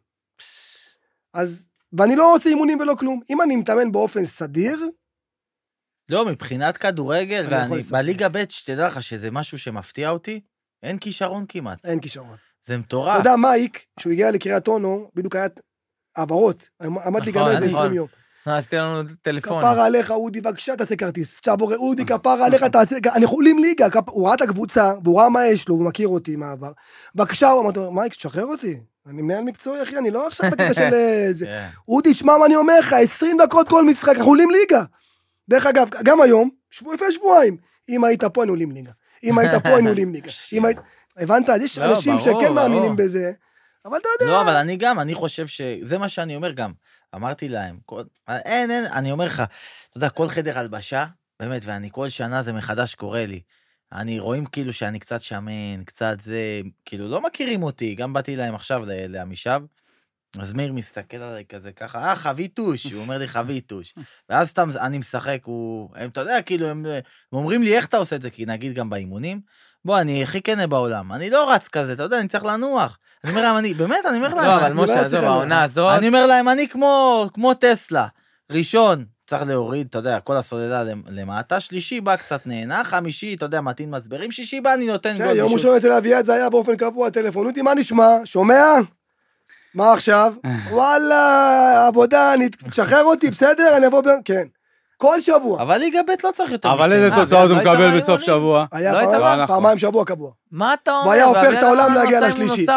אז, ואני לא עושה אימונים ולא כלום. אם אני מתאמן באופן סדיר... לא, מבחינת כדורגל, ואני בליגה ב' שתדע לך שזה משהו שמפתיע אותי, אין כישרון כמעט. אין כישרון. זה מטורף. אתה יודע, מייק, כשהוא הגיע לקריית אונו, בדיוק היה העברות, עמד לי גם איזה 20 יום. עשיתי לנו טלפון. כפר עליך, אודי, בבקשה תעשה כרטיס. צ'אבור, אודי, כפר עליך, תעשה... אנחנו עולים ליגה, הוא ראה את הקבוצה, והוא ראה מה יש לו, הוא מכיר אותי מעבר. בבקשה, הוא אמר, מייק, תשחרר אותי. אני מנהל מקצועי, אחי, אני לא עכשיו בקטע של זה. אודי, תשמע מה אני אומר לך, 20 דקות כל משחק, אנחנו עולים ליגה. דרך אגב, גם היום, לפני שבועיים, אם היית פה, היינו עולים ליגה. אם היית פה, היינו עולים ליגה. הבנת? יש אנשים שכן מאמינים בזה, אבל אתה יודע... לא, אבל אני חושב שזה מה שאני אומר גם. אמרתי להם, אין, אני אומר לך, אתה יודע, כל חדר הלבשה, באמת, ואני כל שנה זה מחדש קורה לי. אני רואים כאילו שאני קצת שמן, קצת זה, כאילו לא מכירים אותי, גם באתי להם עכשיו לעמישב, אז מאיר מסתכל עליי כזה ככה, חביתוש, הוא אומר לי חביתוש, ואז סתם אני משחק, אתה יודע, כאילו, הם אומרים לי איך אתה עושה את זה, כי נגיד גם באימונים, בוא, אני הכי כנה בעולם, אני לא רץ כזה, אתה יודע, אני צריך לנוח. אני אומר להם, באמת, אני אומר להם. לא, אבל משה, עזוב, העונה הזאת. אני אומר להם, אני כמו טסלה, ראשון, צריך להוריד, אתה יודע, כל הסוללה למטה, שלישי בא קצת נהנה, חמישי, אתה יודע, מתאים מצברים, שישי בא, אני נותן גול. יום ראשון אצל אביעד זה היה באופן קבוע, טלפון, אותי, מה נשמע? שומע? מה עכשיו? וואלה, עבודה, תשחרר אותי, בסדר? אני אבוא כן. כל שבוע. אבל ליגה ב' לא צריך יותר. אבל איזה תוצאות הוא מקבל בסוף שבוע? היה פעמיים שבוע קבוע. מה אתה אומר? והיה הופך את העולם להגיע לשלישי.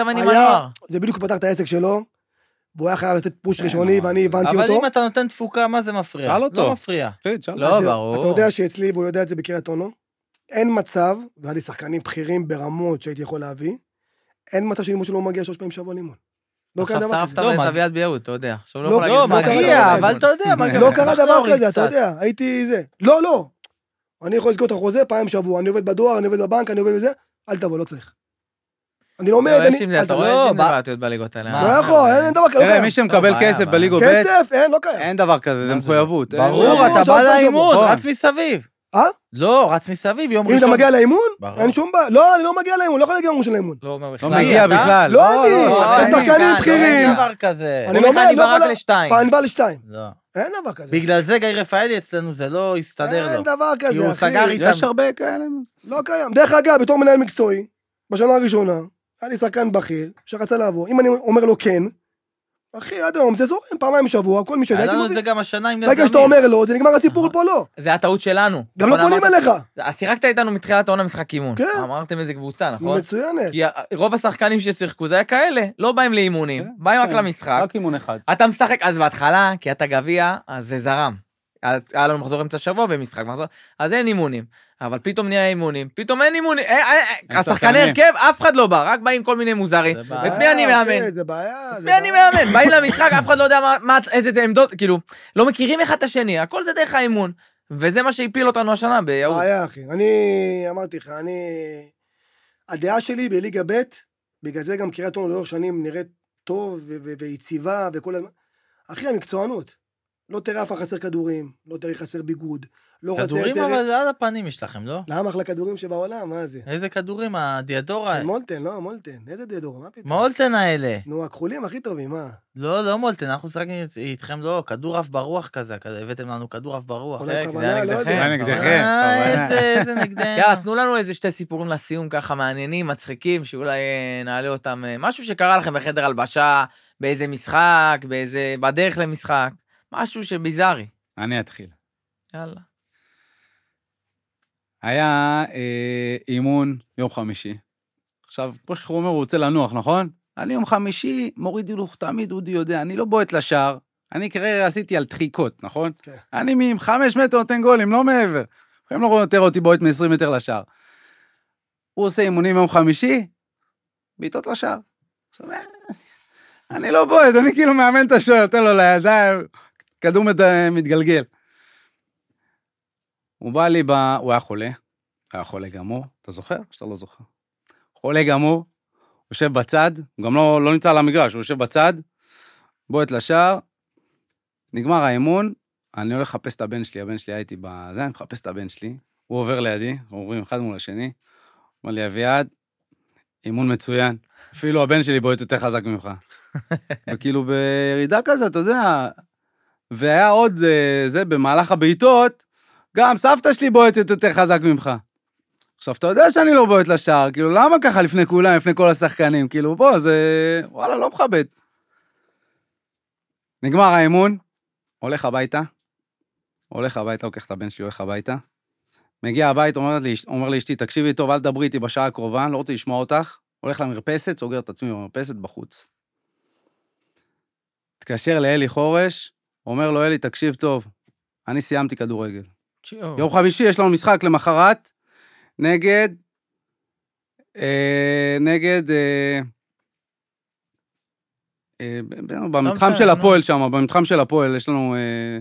זה בדיוק פתח את העסק שלו, והוא היה חייב לתת פוש ראשוני, ואני הבנתי אותו. אבל אם אתה נותן תפוקה, מה זה מפריע? שאל אותו. לא מפריע. לא, ברור. אתה יודע שאצלי, והוא יודע את זה בקריית אונו, אין מצב, והיה לי שחקנים בכירים ברמות שהייתי יכול להביא, אין מצב שאני לא מגיע 3 פעמים שבוע לימון. עכשיו שרפת את אביעד ביהוד, אתה יודע. לא, מגיע, אבל אתה יודע. לא קרה דבר כזה, אתה יודע, הייתי זה. לא. אני יכול לסגור את החוזה פעם שבוע, אני עובד בדואר, אני עובד בבנק, אני עובד בזה, אל תבוא, לא צריך. אני לא אומר, אתה רואה איזה בעתיות בליגות האלה. לא יכול, אין דבר כזה. מי שמקבל כסף בליגות ב', כסף, אין, לא קיים. אין דבר כזה, זה מחויבות. ברור, אתה בא לאימון, רץ מסביב. לא, רץ מסביב, יום ראשון. אם אתה מגיע לאימון, אין שום בעיה. לא, אני לא מגיע לאימון, לא יכול להגיע לאימון של האימון. לא מגיע בכלל. לא אני, שחקנים בכירים. אין דבר כזה. אני לא בא רק לשתיים. אני בא לשתיים. לא. אין דבר כזה. בגלל זה גיא רפאלי אצלנו זה לא הסתדר לו. אין דבר כי הוא כזה, אחי. סגר איתם. יש הרבה כאלה. לא קיים. דרך אגב, בתור מנהל מקצועי, בשנה הראשונה, היה לי שחקן בכיר, שרצה לעבור. אם אני אומר לו כן, אחי, עד היום, זה זורם פעמיים בשבוע, כל מי שזה... היה לנו את זה גם השנה עם רגע שאתה אומר לו, זה נגמר הסיפור פה לא. זה הטעות שלנו. גם לא פונים אליך. אז שיחקת איתנו מתחילת העונה משחק אימון. כן. אמרתם איזה קבוצה, נכון? מצוינת. כי רוב השחקנים ששיחקו זה היה כאלה, לא באים לאימונים, באים רק למשחק. רק אימון אחד. אתה משחק, אז בהתחלה, כי אתה גביע, אז זה זרם. היה לנו מחזור אמצע שבוע ומשחק מחזור, אז אין אימונים. אבל פתאום נהיה אימונים, פתאום אין אימונים, השחקני הרכב, אף אחד לא בא, רק באים כל מיני מוזרים. את מי אני מאמן? זה בעיה. את מי אני מאמן? באים למשחק, אף אחד לא יודע איזה עמדות, כאילו, לא מכירים אחד את השני, הכל זה דרך האימון. וזה מה שהפיל אותנו השנה ביהוד. בעיה, אחי. אני אמרתי לך, הדעה שלי בליגה ב', בגלל זה גם קריית אונו לאורך שנים נראית טוב ויציבה וכל הזמן. אחי, המקצוענות. לא תראה אף חסר כדורים, לא תראה חסר ביגוד, לא חסר... כדורים אבל על הפנים יש לכם, לא? למה אחלה כדורים שבעולם, מה זה? איזה כדורים? הדיאדורה? של מולטן, לא, מולטן. איזה דיאדורה, מה פתאום? מולטן האלה. נו, הכחולים הכי טובים, מה? לא מולטן, אנחנו שחקנו איתכם, לא, כדור אף ברוח כזה, הבאתם לנו כדור אף ברוח. אולי זה כוונה, היה לא נגדכם. יודע. זה נגדכם. איזה נגדנו. יאללה, תנו לנו איזה 2 סיפורים לסיום ככה מעניינים, מצחיקים, שאולי נעלה אותם, משהו שקרה לכם בחדר הלבשה, באיזה משחק, בדרך למשחק, משהו שביזארי. אני אתחיל. יאללה. היה אימון יום חמישי. עכשיו, כמו שהוא אומר, הוא רוצה לנוח, נכון? אני יום חמישי מוריד הילוך, תמיד אודי יודע, אני לא בועט לשער, אני כרגע עשיתי על דחיקות, נכון? כן. אני מ-5 מטר נותן גולים, לא מעבר. הם לא יותר אותי בועט מ-20 מטר לשער. הוא עושה אימונים יום חמישי, בעיטות לשער. עכשיו, אני לא בועט, אני כאילו מאמן את השוער, נותן לו לידיים, כדור מתגלגל. הוא בא לי, הוא היה חולה גמור, אתה זוכר? שאתה לא זוכר. חולה גמור, יושב בצד, הוא גם לא נמצא על המגרש, הוא יושב בצד, בועט לשער, נגמר האימון, אני הולך לחפש את הבן שלי, הבן שלי הייתי בזה, אני מחפש את הבן שלי, הוא עובר לידי, עוברים אחד מול השני, אומר לי, אביעד, אימון מצוין, אפילו הבן שלי בועט יותר חזק ממך. וכאילו בירידה כזה, אתה יודע, והיה עוד זה, במהלך הבעיטות, גם סבתא שלי בועטת יותר חזק ממך. עכשיו, אתה יודע שאני לא בועט לשער, כאילו, למה ככה לפני כולם, לפני כל השחקנים? כאילו, בוא, זה, וואלה, לא מכבד. נגמר האימון, הולך הביתה, לוקח את הבן שלי, הולך הביתה, מגיע הבית, אומר לי אשתי, תקשיבי טוב, אל דברי איתי בשעה הקרובה, לא רוצה לשמוע אותך, הולך למרפסת, סוגר את עצמי במרפסת בחוץ. התקשר לאלי חורש, אומר לו, אלי, תקשיב טוב, אני סיימתי כדורגל. יום חמישי יש לנו משחק למחרת, נגד, במתחם של הפועל שם, במתחם של הפועל יש לנו...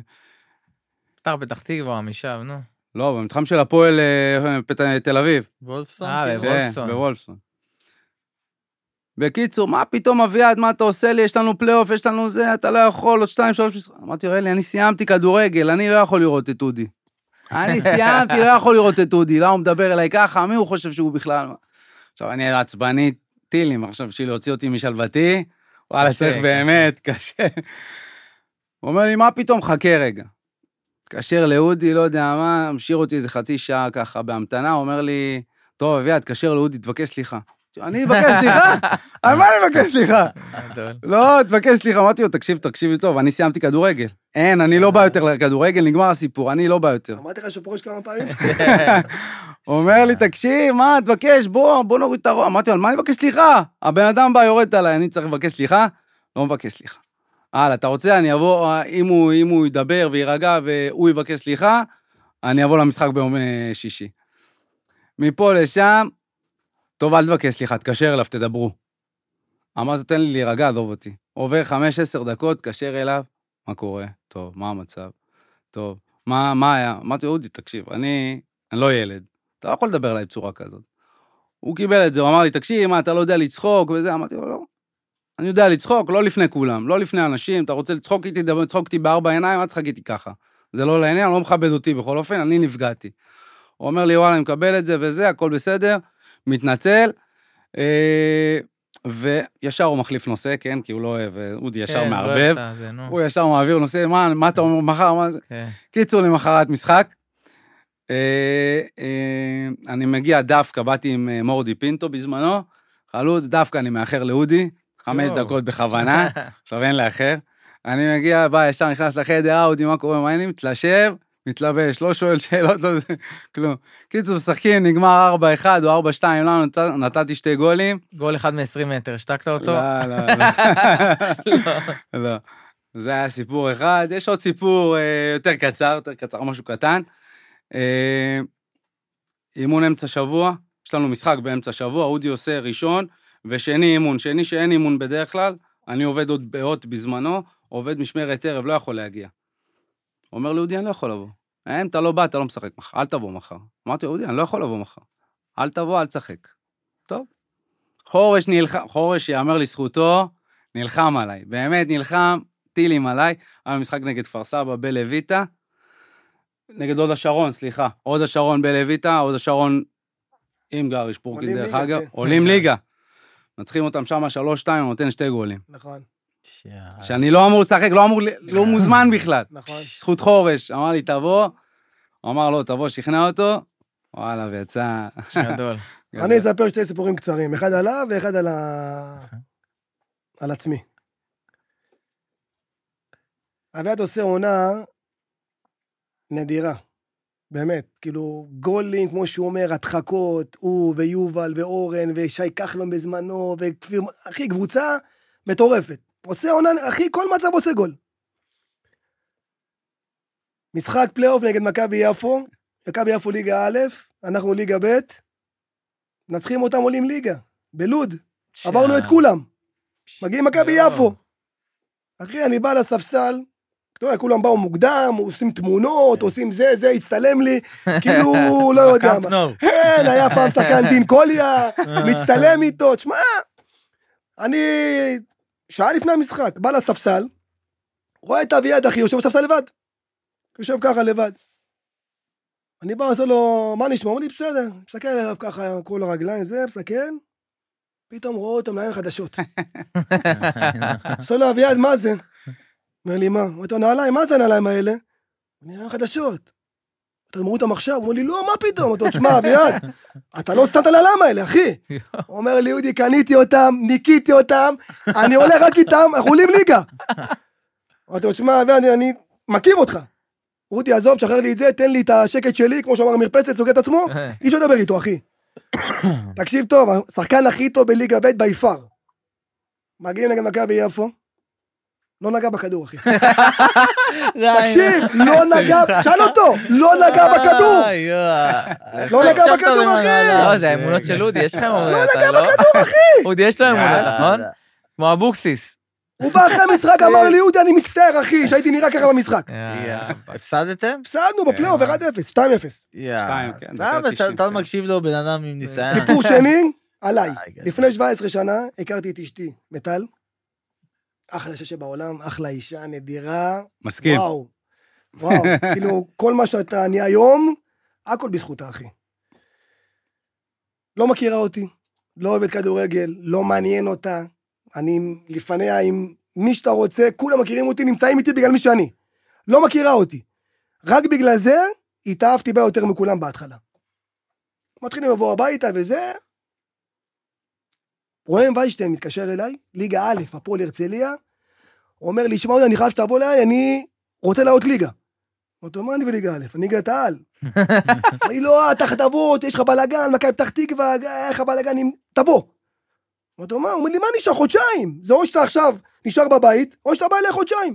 פתח תקווה, עמישב, נו. לא, במתחם של הפועל תל אביב. וולפסון? בוולפסון. בוולפסון. בקיצור, מה פתאום אביעד, מה אתה עושה לי? יש לנו פלייאוף, יש לנו זה, אתה לא יכול, עוד 2-3 משחקים. אמרתי לו, אלי, אני סיימתי כדורגל, אני לא יכול לראות את אודי. אני סיימתי, לא יכול לראות את אודי, לא, הוא מדבר אליי ככה, מי הוא חושב שהוא בכלל... עכשיו, אני עצבני טילים, עכשיו בשביל להוציא אותי משלוותי, וואלה, צריך באמת, קשה. הוא אומר לי, מה פתאום, חכה רגע. תקשר לאודי, לא יודע מה, משאיר אותי איזה חצי שעה ככה בהמתנה, הוא אומר לי, טוב, אביעד, תקשר לאודי, תבקש סליחה. אני אבקש סליחה? על מה אני אבקש סליחה? לא, תבקש סליחה, אמרתי לו, תקשיב טוב, אני סיימתי כדורגל. אין, אני לא בא יותר לכדורגל, נגמר הסיפור, אני לא בא יותר. אמרתי לך שפרוש כמה פעמים? הוא אומר לי, תקשיב, מה, תבקש, בוא נוריד את הרוע. אמרתי לו, על מה אני מבקש סליחה? הבן אדם בא, יורד עליי, אני צריך לבקש סליחה? לא מבקש סליחה. אתה רוצה, אני אבוא, אם הוא ידבר וירגע והוא יבקש סליחה, אני אבוא למשחק ביום שישי. מפה לשם, טוב, אל תבקש סליחה, תקשר אליו, תדברו. אמרתי, תן לי להירגע, עזוב אותי. עובר 5-10 דקות, תקשר אליו, מה קורה? טוב, מה המצב? טוב, מה היה? אמרתי, אודי, תקשיב, אני לא ילד, אתה לא יכול לדבר עליי בצורה כזאת. הוא קיבל את זה, הוא אמר לי, תקשיב, מה, אתה לא יודע לצחוק וזה? אמרתי לו, לא. אני יודע לצחוק, לא לפני כולם, לא לפני אנשים, אתה רוצה לצחוק איתי, לצחוק איתי בארבע עיניים, אל תצחק איתי ככה. זה לא לעניין, לא מכבד אותי בכל אופן, אני נפגעתי. הוא אומר לי, וואלה, אני מקבל את זה וזה, הכל בסדר, מתנצל, וישר הוא מחליף נושא, כן, כי הוא לא אוהב, אודי ישר מערבב, הוא ישר מעביר נושא, מה אתה אומר מחר, מה זה? קיצור, למחרת משחק, אני מגיע דווקא, באתי עם מורדי פינטו בזמנו, חלוץ, דווקא אני מאחר לאודי, 5 דקות בכוונה, עכשיו אין לאחר, אני מגיע, בא ישר, נכנס לחדר, אודי, מה קורה, מה אני מתלשב, מתלבש, לא שואל שאלות, לא זה, כלום. קיצור, שחקים, נגמר 4-1 או 4-2, לא, נתתי 2 גולים. גול אחד מ-20 מטר, השתקת אותו? לא. זה היה סיפור אחד, יש עוד סיפור יותר קצר, משהו קטן. אימון אמצע שבוע, יש לנו משחק באמצע שבוע, אודי עושה ראשון, ושני אימון, שני שאין אימון בדרך כלל, אני עובד עוד באות בזמנו, עובד משמרת ערב, לא יכול להגיע. הוא אומר לי, אודי, אני לא יכול לבוא. אם אתה לא בא, אתה לא משחק מחר, אל תבוא מחר. אמרתי, אודי, אני לא יכול לבוא מחר. אל תבוא, אל תשחק. טוב. חורש, יאמר לזכותו, נלחם עליי. באמת נלחם, טילים עליי, היה משחק נגד כפר סבא בלויטה, נגד הוד השרון, סליחה, הוד השרון בלויטה, הוד השרון עם גריש פורקין דרך אגב, עולים ליגה. נצחים אותם שם 3-2, הוא נותן 2 גולים. נכון. שאני לא אמור לשחק, לא מוזמן בכלל. נכון. זכות חורש, אמר לי, תבוא, הוא אמר לו, תבוא, שכנע אותו, וואלה, ויצא... גדול. אני אספר 2 סיפורים קצרים, אחד עליו ואחד על עצמי. אביעד עושה עונה נדירה, באמת, כאילו גולים, כמו שהוא אומר, הדחקות, הוא ויובל ואורן ושי כחלון בזמנו, וכפיר, אחי, קבוצה מטורפת. עושה עונה, אחי, כל מצב עושה גול. משחק פלייאוף נגד מכבי יפו, מכבי יפו ליגה א', אנחנו ליגה ב', נצחים אותם עולים ליגה, בלוד, עברנו את כולם, מגיעים מכבי יפו. אחי, אני בא לספסל, כולם באו מוקדם, עושים תמונות, עושים זה, הצטלם לי, כאילו, לא יודע מה. כן, היה פעם שחקן דין קוליה, מצטלם איתו, תשמע, אני, שעה לפני המשחק, בא לספסל, רואה את אביעד, אחי, יושב בספסל לבד. יושב ככה לבד. אני בא, עושה לו, מה נשמע? הוא לי, בסדר. מסתכל עליו ככה, כל הרגליים, זה, מסתכל. פתאום רואה אותם נעליים חדשות. עושה לו, אביעד, מה זה? אומר לי, מה? אמרתי לו, נעליים, מה זה הנעליים האלה? נעליים חדשות. אתה אמרו אותם עכשיו? הוא אומר לי, לא, מה פתאום? אמרתי לו, תשמע, אביעד, אתה לא סתם את הנעליים האלה, אחי. הוא אומר לי, יהודי, קניתי אותם, ניקיתי אותם, אני הולך רק איתם, אנחנו עולים ליגה. אמרתי לו, תשמע, אביעד, אני מכיר אותך. רותי, עזוב, שחרר לי את זה, תן לי את השקט שלי, כמו שאמר המרפסת, סוגר את עצמו, אי אפשר לדבר איתו, אחי. תקשיב טוב, השחקן הכי טוב בליגה ב' ביפר. מגיעים נגד מכבי יפו, לא נגע בכדור, אחי. תקשיב, לא נגע, שאל אותו, לא נגע בכדור. לא נגע בכדור, אחי. לא, זה האמונות של אודי, יש לך אמונות. לא נגע בכדור, אחי. אודי, יש לו אמונות, נכון? כמו אבוקסיס. הוא בא אחרי המשחק, אמר לי, אודי, אני מצטער, אחי, שהייתי נראה ככה במשחק. הפסדתם? הפסדנו בפלייאוף, 1-0, 2-0. אתה מקשיב לו בן אדם עם ניסיון. סיפור שני, עליי. לפני 17 שנה, הכרתי את אשתי, מטל. אחלה אישה שבעולם, אחלה אישה, נדירה. מסכים. וואו, כאילו, כל מה שאתה אני היום, הכל בזכותה, אחי. לא מכירה אותי, לא אוהבת כדורגל, לא מעניין אותה. אני לפניה עם מי שאתה רוצה, כולם מכירים אותי, נמצאים איתי בגלל מי שאני. לא מכירה אותי. רק בגלל זה, התאהבתי בה יותר מכולם בהתחלה. מתחילים לבוא הביתה וזה, רונן ויינשטיין מתקשר אליי, ליגה א', הפועל הרצליה, הוא אומר לי, שמע, אני חייב שתבוא אליי, אני רוצה לעלות ליגה. אמרתי לו, מה אני בליגה א'? אני ליגת העל. אמרתי לו, אתה תבוא, יש לך בלגן, מכבי פתח תקווה, איך הבלגן, תבוא. אמרתי לו, מה? הוא אומר לי, מה נשאר? חודשיים. זה או שאתה עכשיו נשאר בבית, או שאתה בא אליי חודשיים.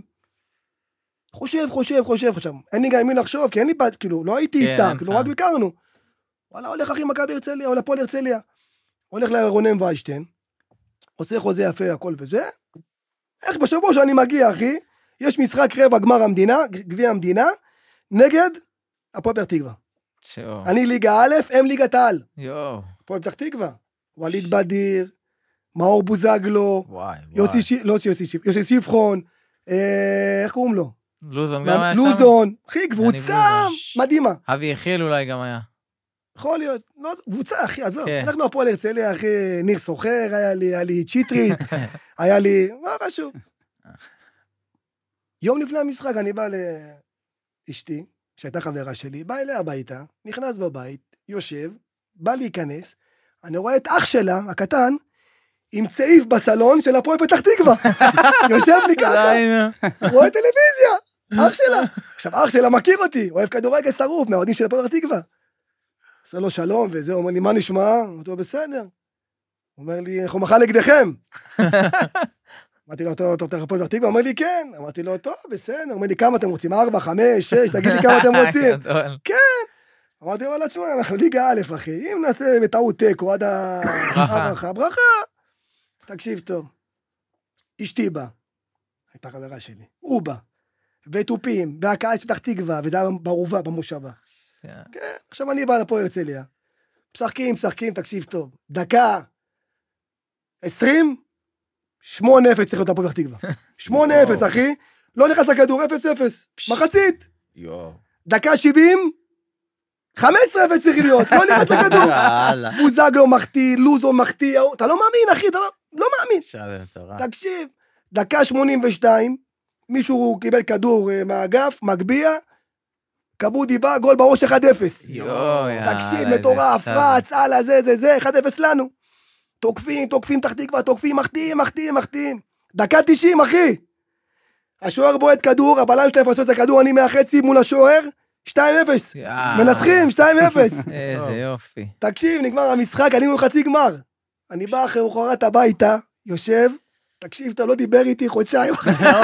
חושב. אין לי גם עם מי לחשוב, כי אין לי בת, כאילו, לא הייתי איתה, כאילו, רק ביקרנו. וואלה, הולך אחי מכבי הרצליה, או לפועל הרצליה. הולך לרונן ויינשטיין, עושה חוזה יפה, הכל וזה. איך בשבוע שאני מגיע, אחי, יש משחק רבע גמר המדינה, גביע המדינה, נגד הפועל פתח תקווה. אני ליגה א', הם ליגת העל. הפועל פתח תקווה. וליד בדיר, מאור בוזגלו, יוסי שיפחון, איך קוראים לו? לוזון גם היה שם? לוזון, אחי, קבוצה מדהימה. אבי יחיל אולי גם היה. יכול להיות, קבוצה, אחי, עזוב, אנחנו הפועל הרצליה, אחי, ניר סוחר, היה לי צ'יטרית, היה לי, מה משהו. יום לפני המשחק אני בא לאשתי, שהייתה חברה שלי, בא אליה הביתה, נכנס בבית, יושב, בא להיכנס, אני רואה את אח שלה, הקטן, עם צעיף בסלון של הפועל פתח תקווה. יושב לי ככה, רואה טלוויזיה, אח שלה. עכשיו, אח שלה מכיר אותי, אוהב כדורגל שרוף, מהאוהדים של הפועל פתח תקווה. עושה לו שלום, וזה, הוא אומר לי, מה נשמע? אמרתי לו, בסדר. הוא אומר לי, אנחנו מחר נגדכם. אמרתי לו, טוב, אתה הפועל פתח תקווה? הוא אומר לי, כן. אמרתי לו, טוב, בסדר. הוא אומר לי, כמה אתם רוצים? 4, 5, 6, תגיד לי כמה אתם רוצים. כן. אמרתי, וואלה, תשמע, אנחנו ליגה א', אחי, אם נעשה בטעות תיקו עד ברכה, תקשיב טוב. אשתי בא, הייתה חברה שלי, הוא בא, וטופים, והקהל של פתח תקווה, וזה היה בערובה, במושבה. כן, עכשיו אני בא לפה הרצליה, משחקים, תקשיב טוב, דקה 20, 8-0 צריך להיות לפה פתח תקווה. 8-0, אחי, לא נכנס לכדור, 0-0. מחצית. יואו. דקה 70, 15 צריך להיות, לא נכנס לכדור. בוזגלו מחטיא, לוזו מחטיא, אתה לא מאמין, אחי, אתה לא מאמין. תקשיב, דקה 82, מישהו קיבל כדור מהאגף, מגביע, כבודי בא, גול בראש 1-0. תקשיב, מטורף, רץ, הלאה, זה, 1-0 לנו. תוקפים תחת תקווה, תוקפים, מחטאים. דקה 90, אחי. השוער בועט כדור, הבלם שלהם פספס את הכדור, אני מהחצי מול השוער, 2-0. מנצחים, 2-0. איזה יופי. תקשיב, נגמר המשחק, עלינו לחצי גמר. אני בא אחרי מחרת הביתה, יושב, תקשיב, אתה לא דיבר איתי חודשיים.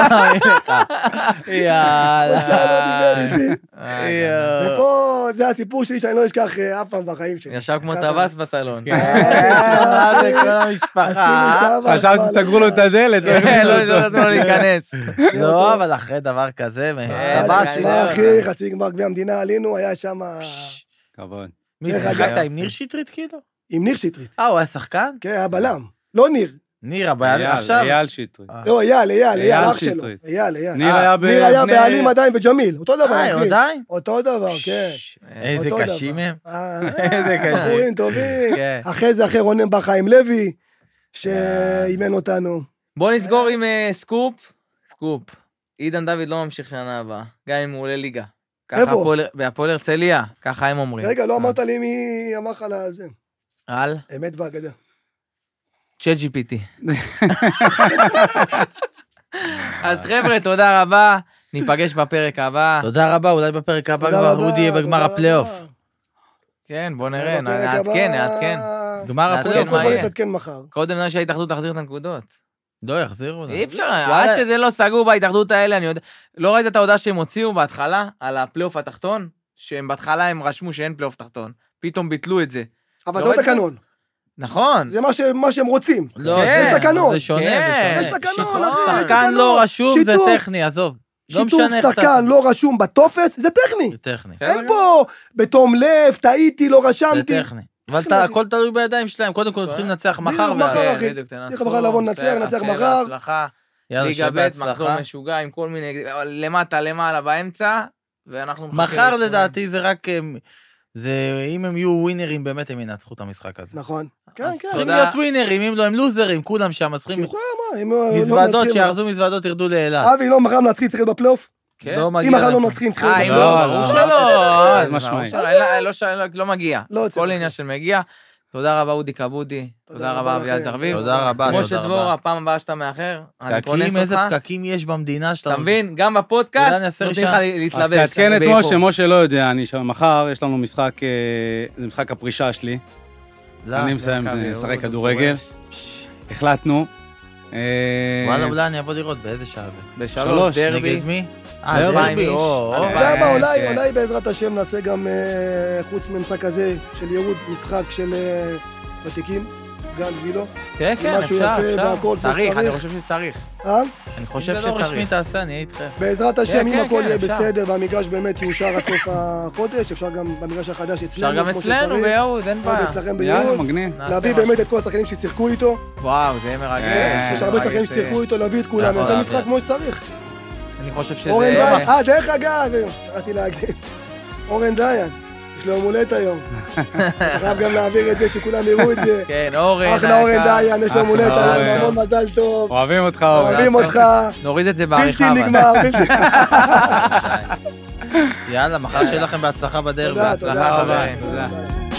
יאללה. חודשיים לא דיבר איתי. ופה, זה הסיפור שלי שאני לא אשכח אף פעם בחיים שלי. ישב כמו טווס בסלון. זה כל המשפחה. חשבתי שסגרו לו את הדלת. לא נתנו לו להיכנס. לא, אבל אחרי דבר כזה, תשמע, אחי, חצי גמר גביע המדינה עלינו, היה שם... כבוד. מי שיחקת עם ניר שטרית כאילו? עם ניר שטרית. הוא היה שחקן? כן, היה בלם. לא ניר. ניר, הבעלים עכשיו? אייל שטרית. לא, אייל, אח שלו. אייל. ניר היה בעלים עדיין וג'מיל. אותו דבר, אחי. עדיין? אותו דבר, כן. איזה קשים הם. איזה קשים. בחורים טובים. אחרי זה, אחרי רונן בר חיים לוי, שאימן אותנו. בוא נסגור עם סקופ. עידן דוד לא ממשיך שנה הבאה, גם אם הוא עולה ליגה. איפה? בהפועל הרצליה, ככה הם אומרים. רגע, לא אמרת לי מי אמר לך על זה. על? אמת והגדה. ChatGPT. אז חבר'ה, תודה רבה, ניפגש בפרק הבא. תודה רבה, אולי בפרק הבא כבר אודי יהיה בגמר הפלייאוף. כן, בוא נראה, נעדכן. גמר הפלייאוף, בוא נתעדכן מחר. קודם נראה שההתאחדות תחזיר את הנקודות. לא יחזירו. אי אפשר, עד שזה לא סגור בהתאחדות האלה, אני יודע. לא ראית את ההודעה שהם הוציאו בהתחלה, על הפלייאוף התחתון? שהם בהתחלה הם רשמו שאין פלייאוף תחתון. פתאום ביטלו את זה. אבל זה לא תקנון. נכון. זה מה שהם רוצים. לא, זה תקנון. זה שונה. יש תקנון, אחי. שחקן לא רשום זה טכני, עזוב. שיתוף שחקן לא רשום בטופס, זה טכני. זה טכני. אין פה בתום לב, טעיתי, לא רשמתי. זה טכני. אבל הכל תלוי בידיים שלהם, קודם כל צריכים לנצח מחר. מחר, אחי. צריך מחר לבוא נצח מחר. ליגה ב' מחזור משוגע עם כל מיני, למטה, למעלה, באמצע, ואנחנו מחר לדעתי זה רק, אם הם יהיו ווינרים, באמת הם ינצחו את המשחק הזה. נכון. כן. צריכים להיות ווינרים, אם לא הם לוזרים, כולם שם, צריכים מזוודות, שיארזו מזוודות, ירדו לאילת. אבי, לא מחר מנצחים, צריך להיות בפלייאוף? אם מחר לא מנצחים, צריך להיות בפלייאוף. לא מגיע. כל עניין של מגיע. תודה רבה אודי קבודי, תודה רבה אביעד זרביב. תודה רבה. משה דבור, הפעם הבאה שאתה מאחר. פקקים, איזה פקקים יש במדינה שאתה... אתה מבין? גם בפודקאסט נותנים לך להתלבש. תעדכן את משה לא יודע, מחר יש לנו משחק, זה משחק הפרישה שלי. אני מסיים לשחק כדורגל. החלטנו. וואלה, אולי אני אבוא לראות באיזה שעה זה. ב3, דרבי. נגד מי? דרבי. אולי בעזרת השם נעשה גם חוץ ממשחק הזה של יהוד, משחק של ותיקים, גן וילו. כן, אפשר. צריך, אני חושב שצריך. אני חושב שצריך. אם זה לא רשמי תעשה, אני אהיה איתך. בעזרת השם, אם הכל יהיה בסדר, והמגרש באמת יאושר עד סוף החודש, אפשר גם במגרש החדש אצלנו. אפשר גם אצלנו ביהוד, אין בעיה. אצלכם ביהוד. להביא באמת את כל השחקנים ששיחקו איתו. וואו, זה מרגש. יש הרבה שחקנים ששיחקו איתו, להביא את כולם. זה משחק כמו שצריך. אני חושב שזה... אורן דיין, דרך אגב, שכחתי להגיד. אורן דיין. יש לו יום הולדת היום. אתה חייב גם להעביר את זה, שכולם יראו את זה. כן, אורן. אחלה אורן דיין, יש לו יום הולדת היום, המון מזל טוב. אוהבים אותך, אורן. אוהבים אותך. נוריד את זה בעריכה. בלתי נגמר. יאללה, מחר שיהיה לכם בהצלחה בדרך. תודה.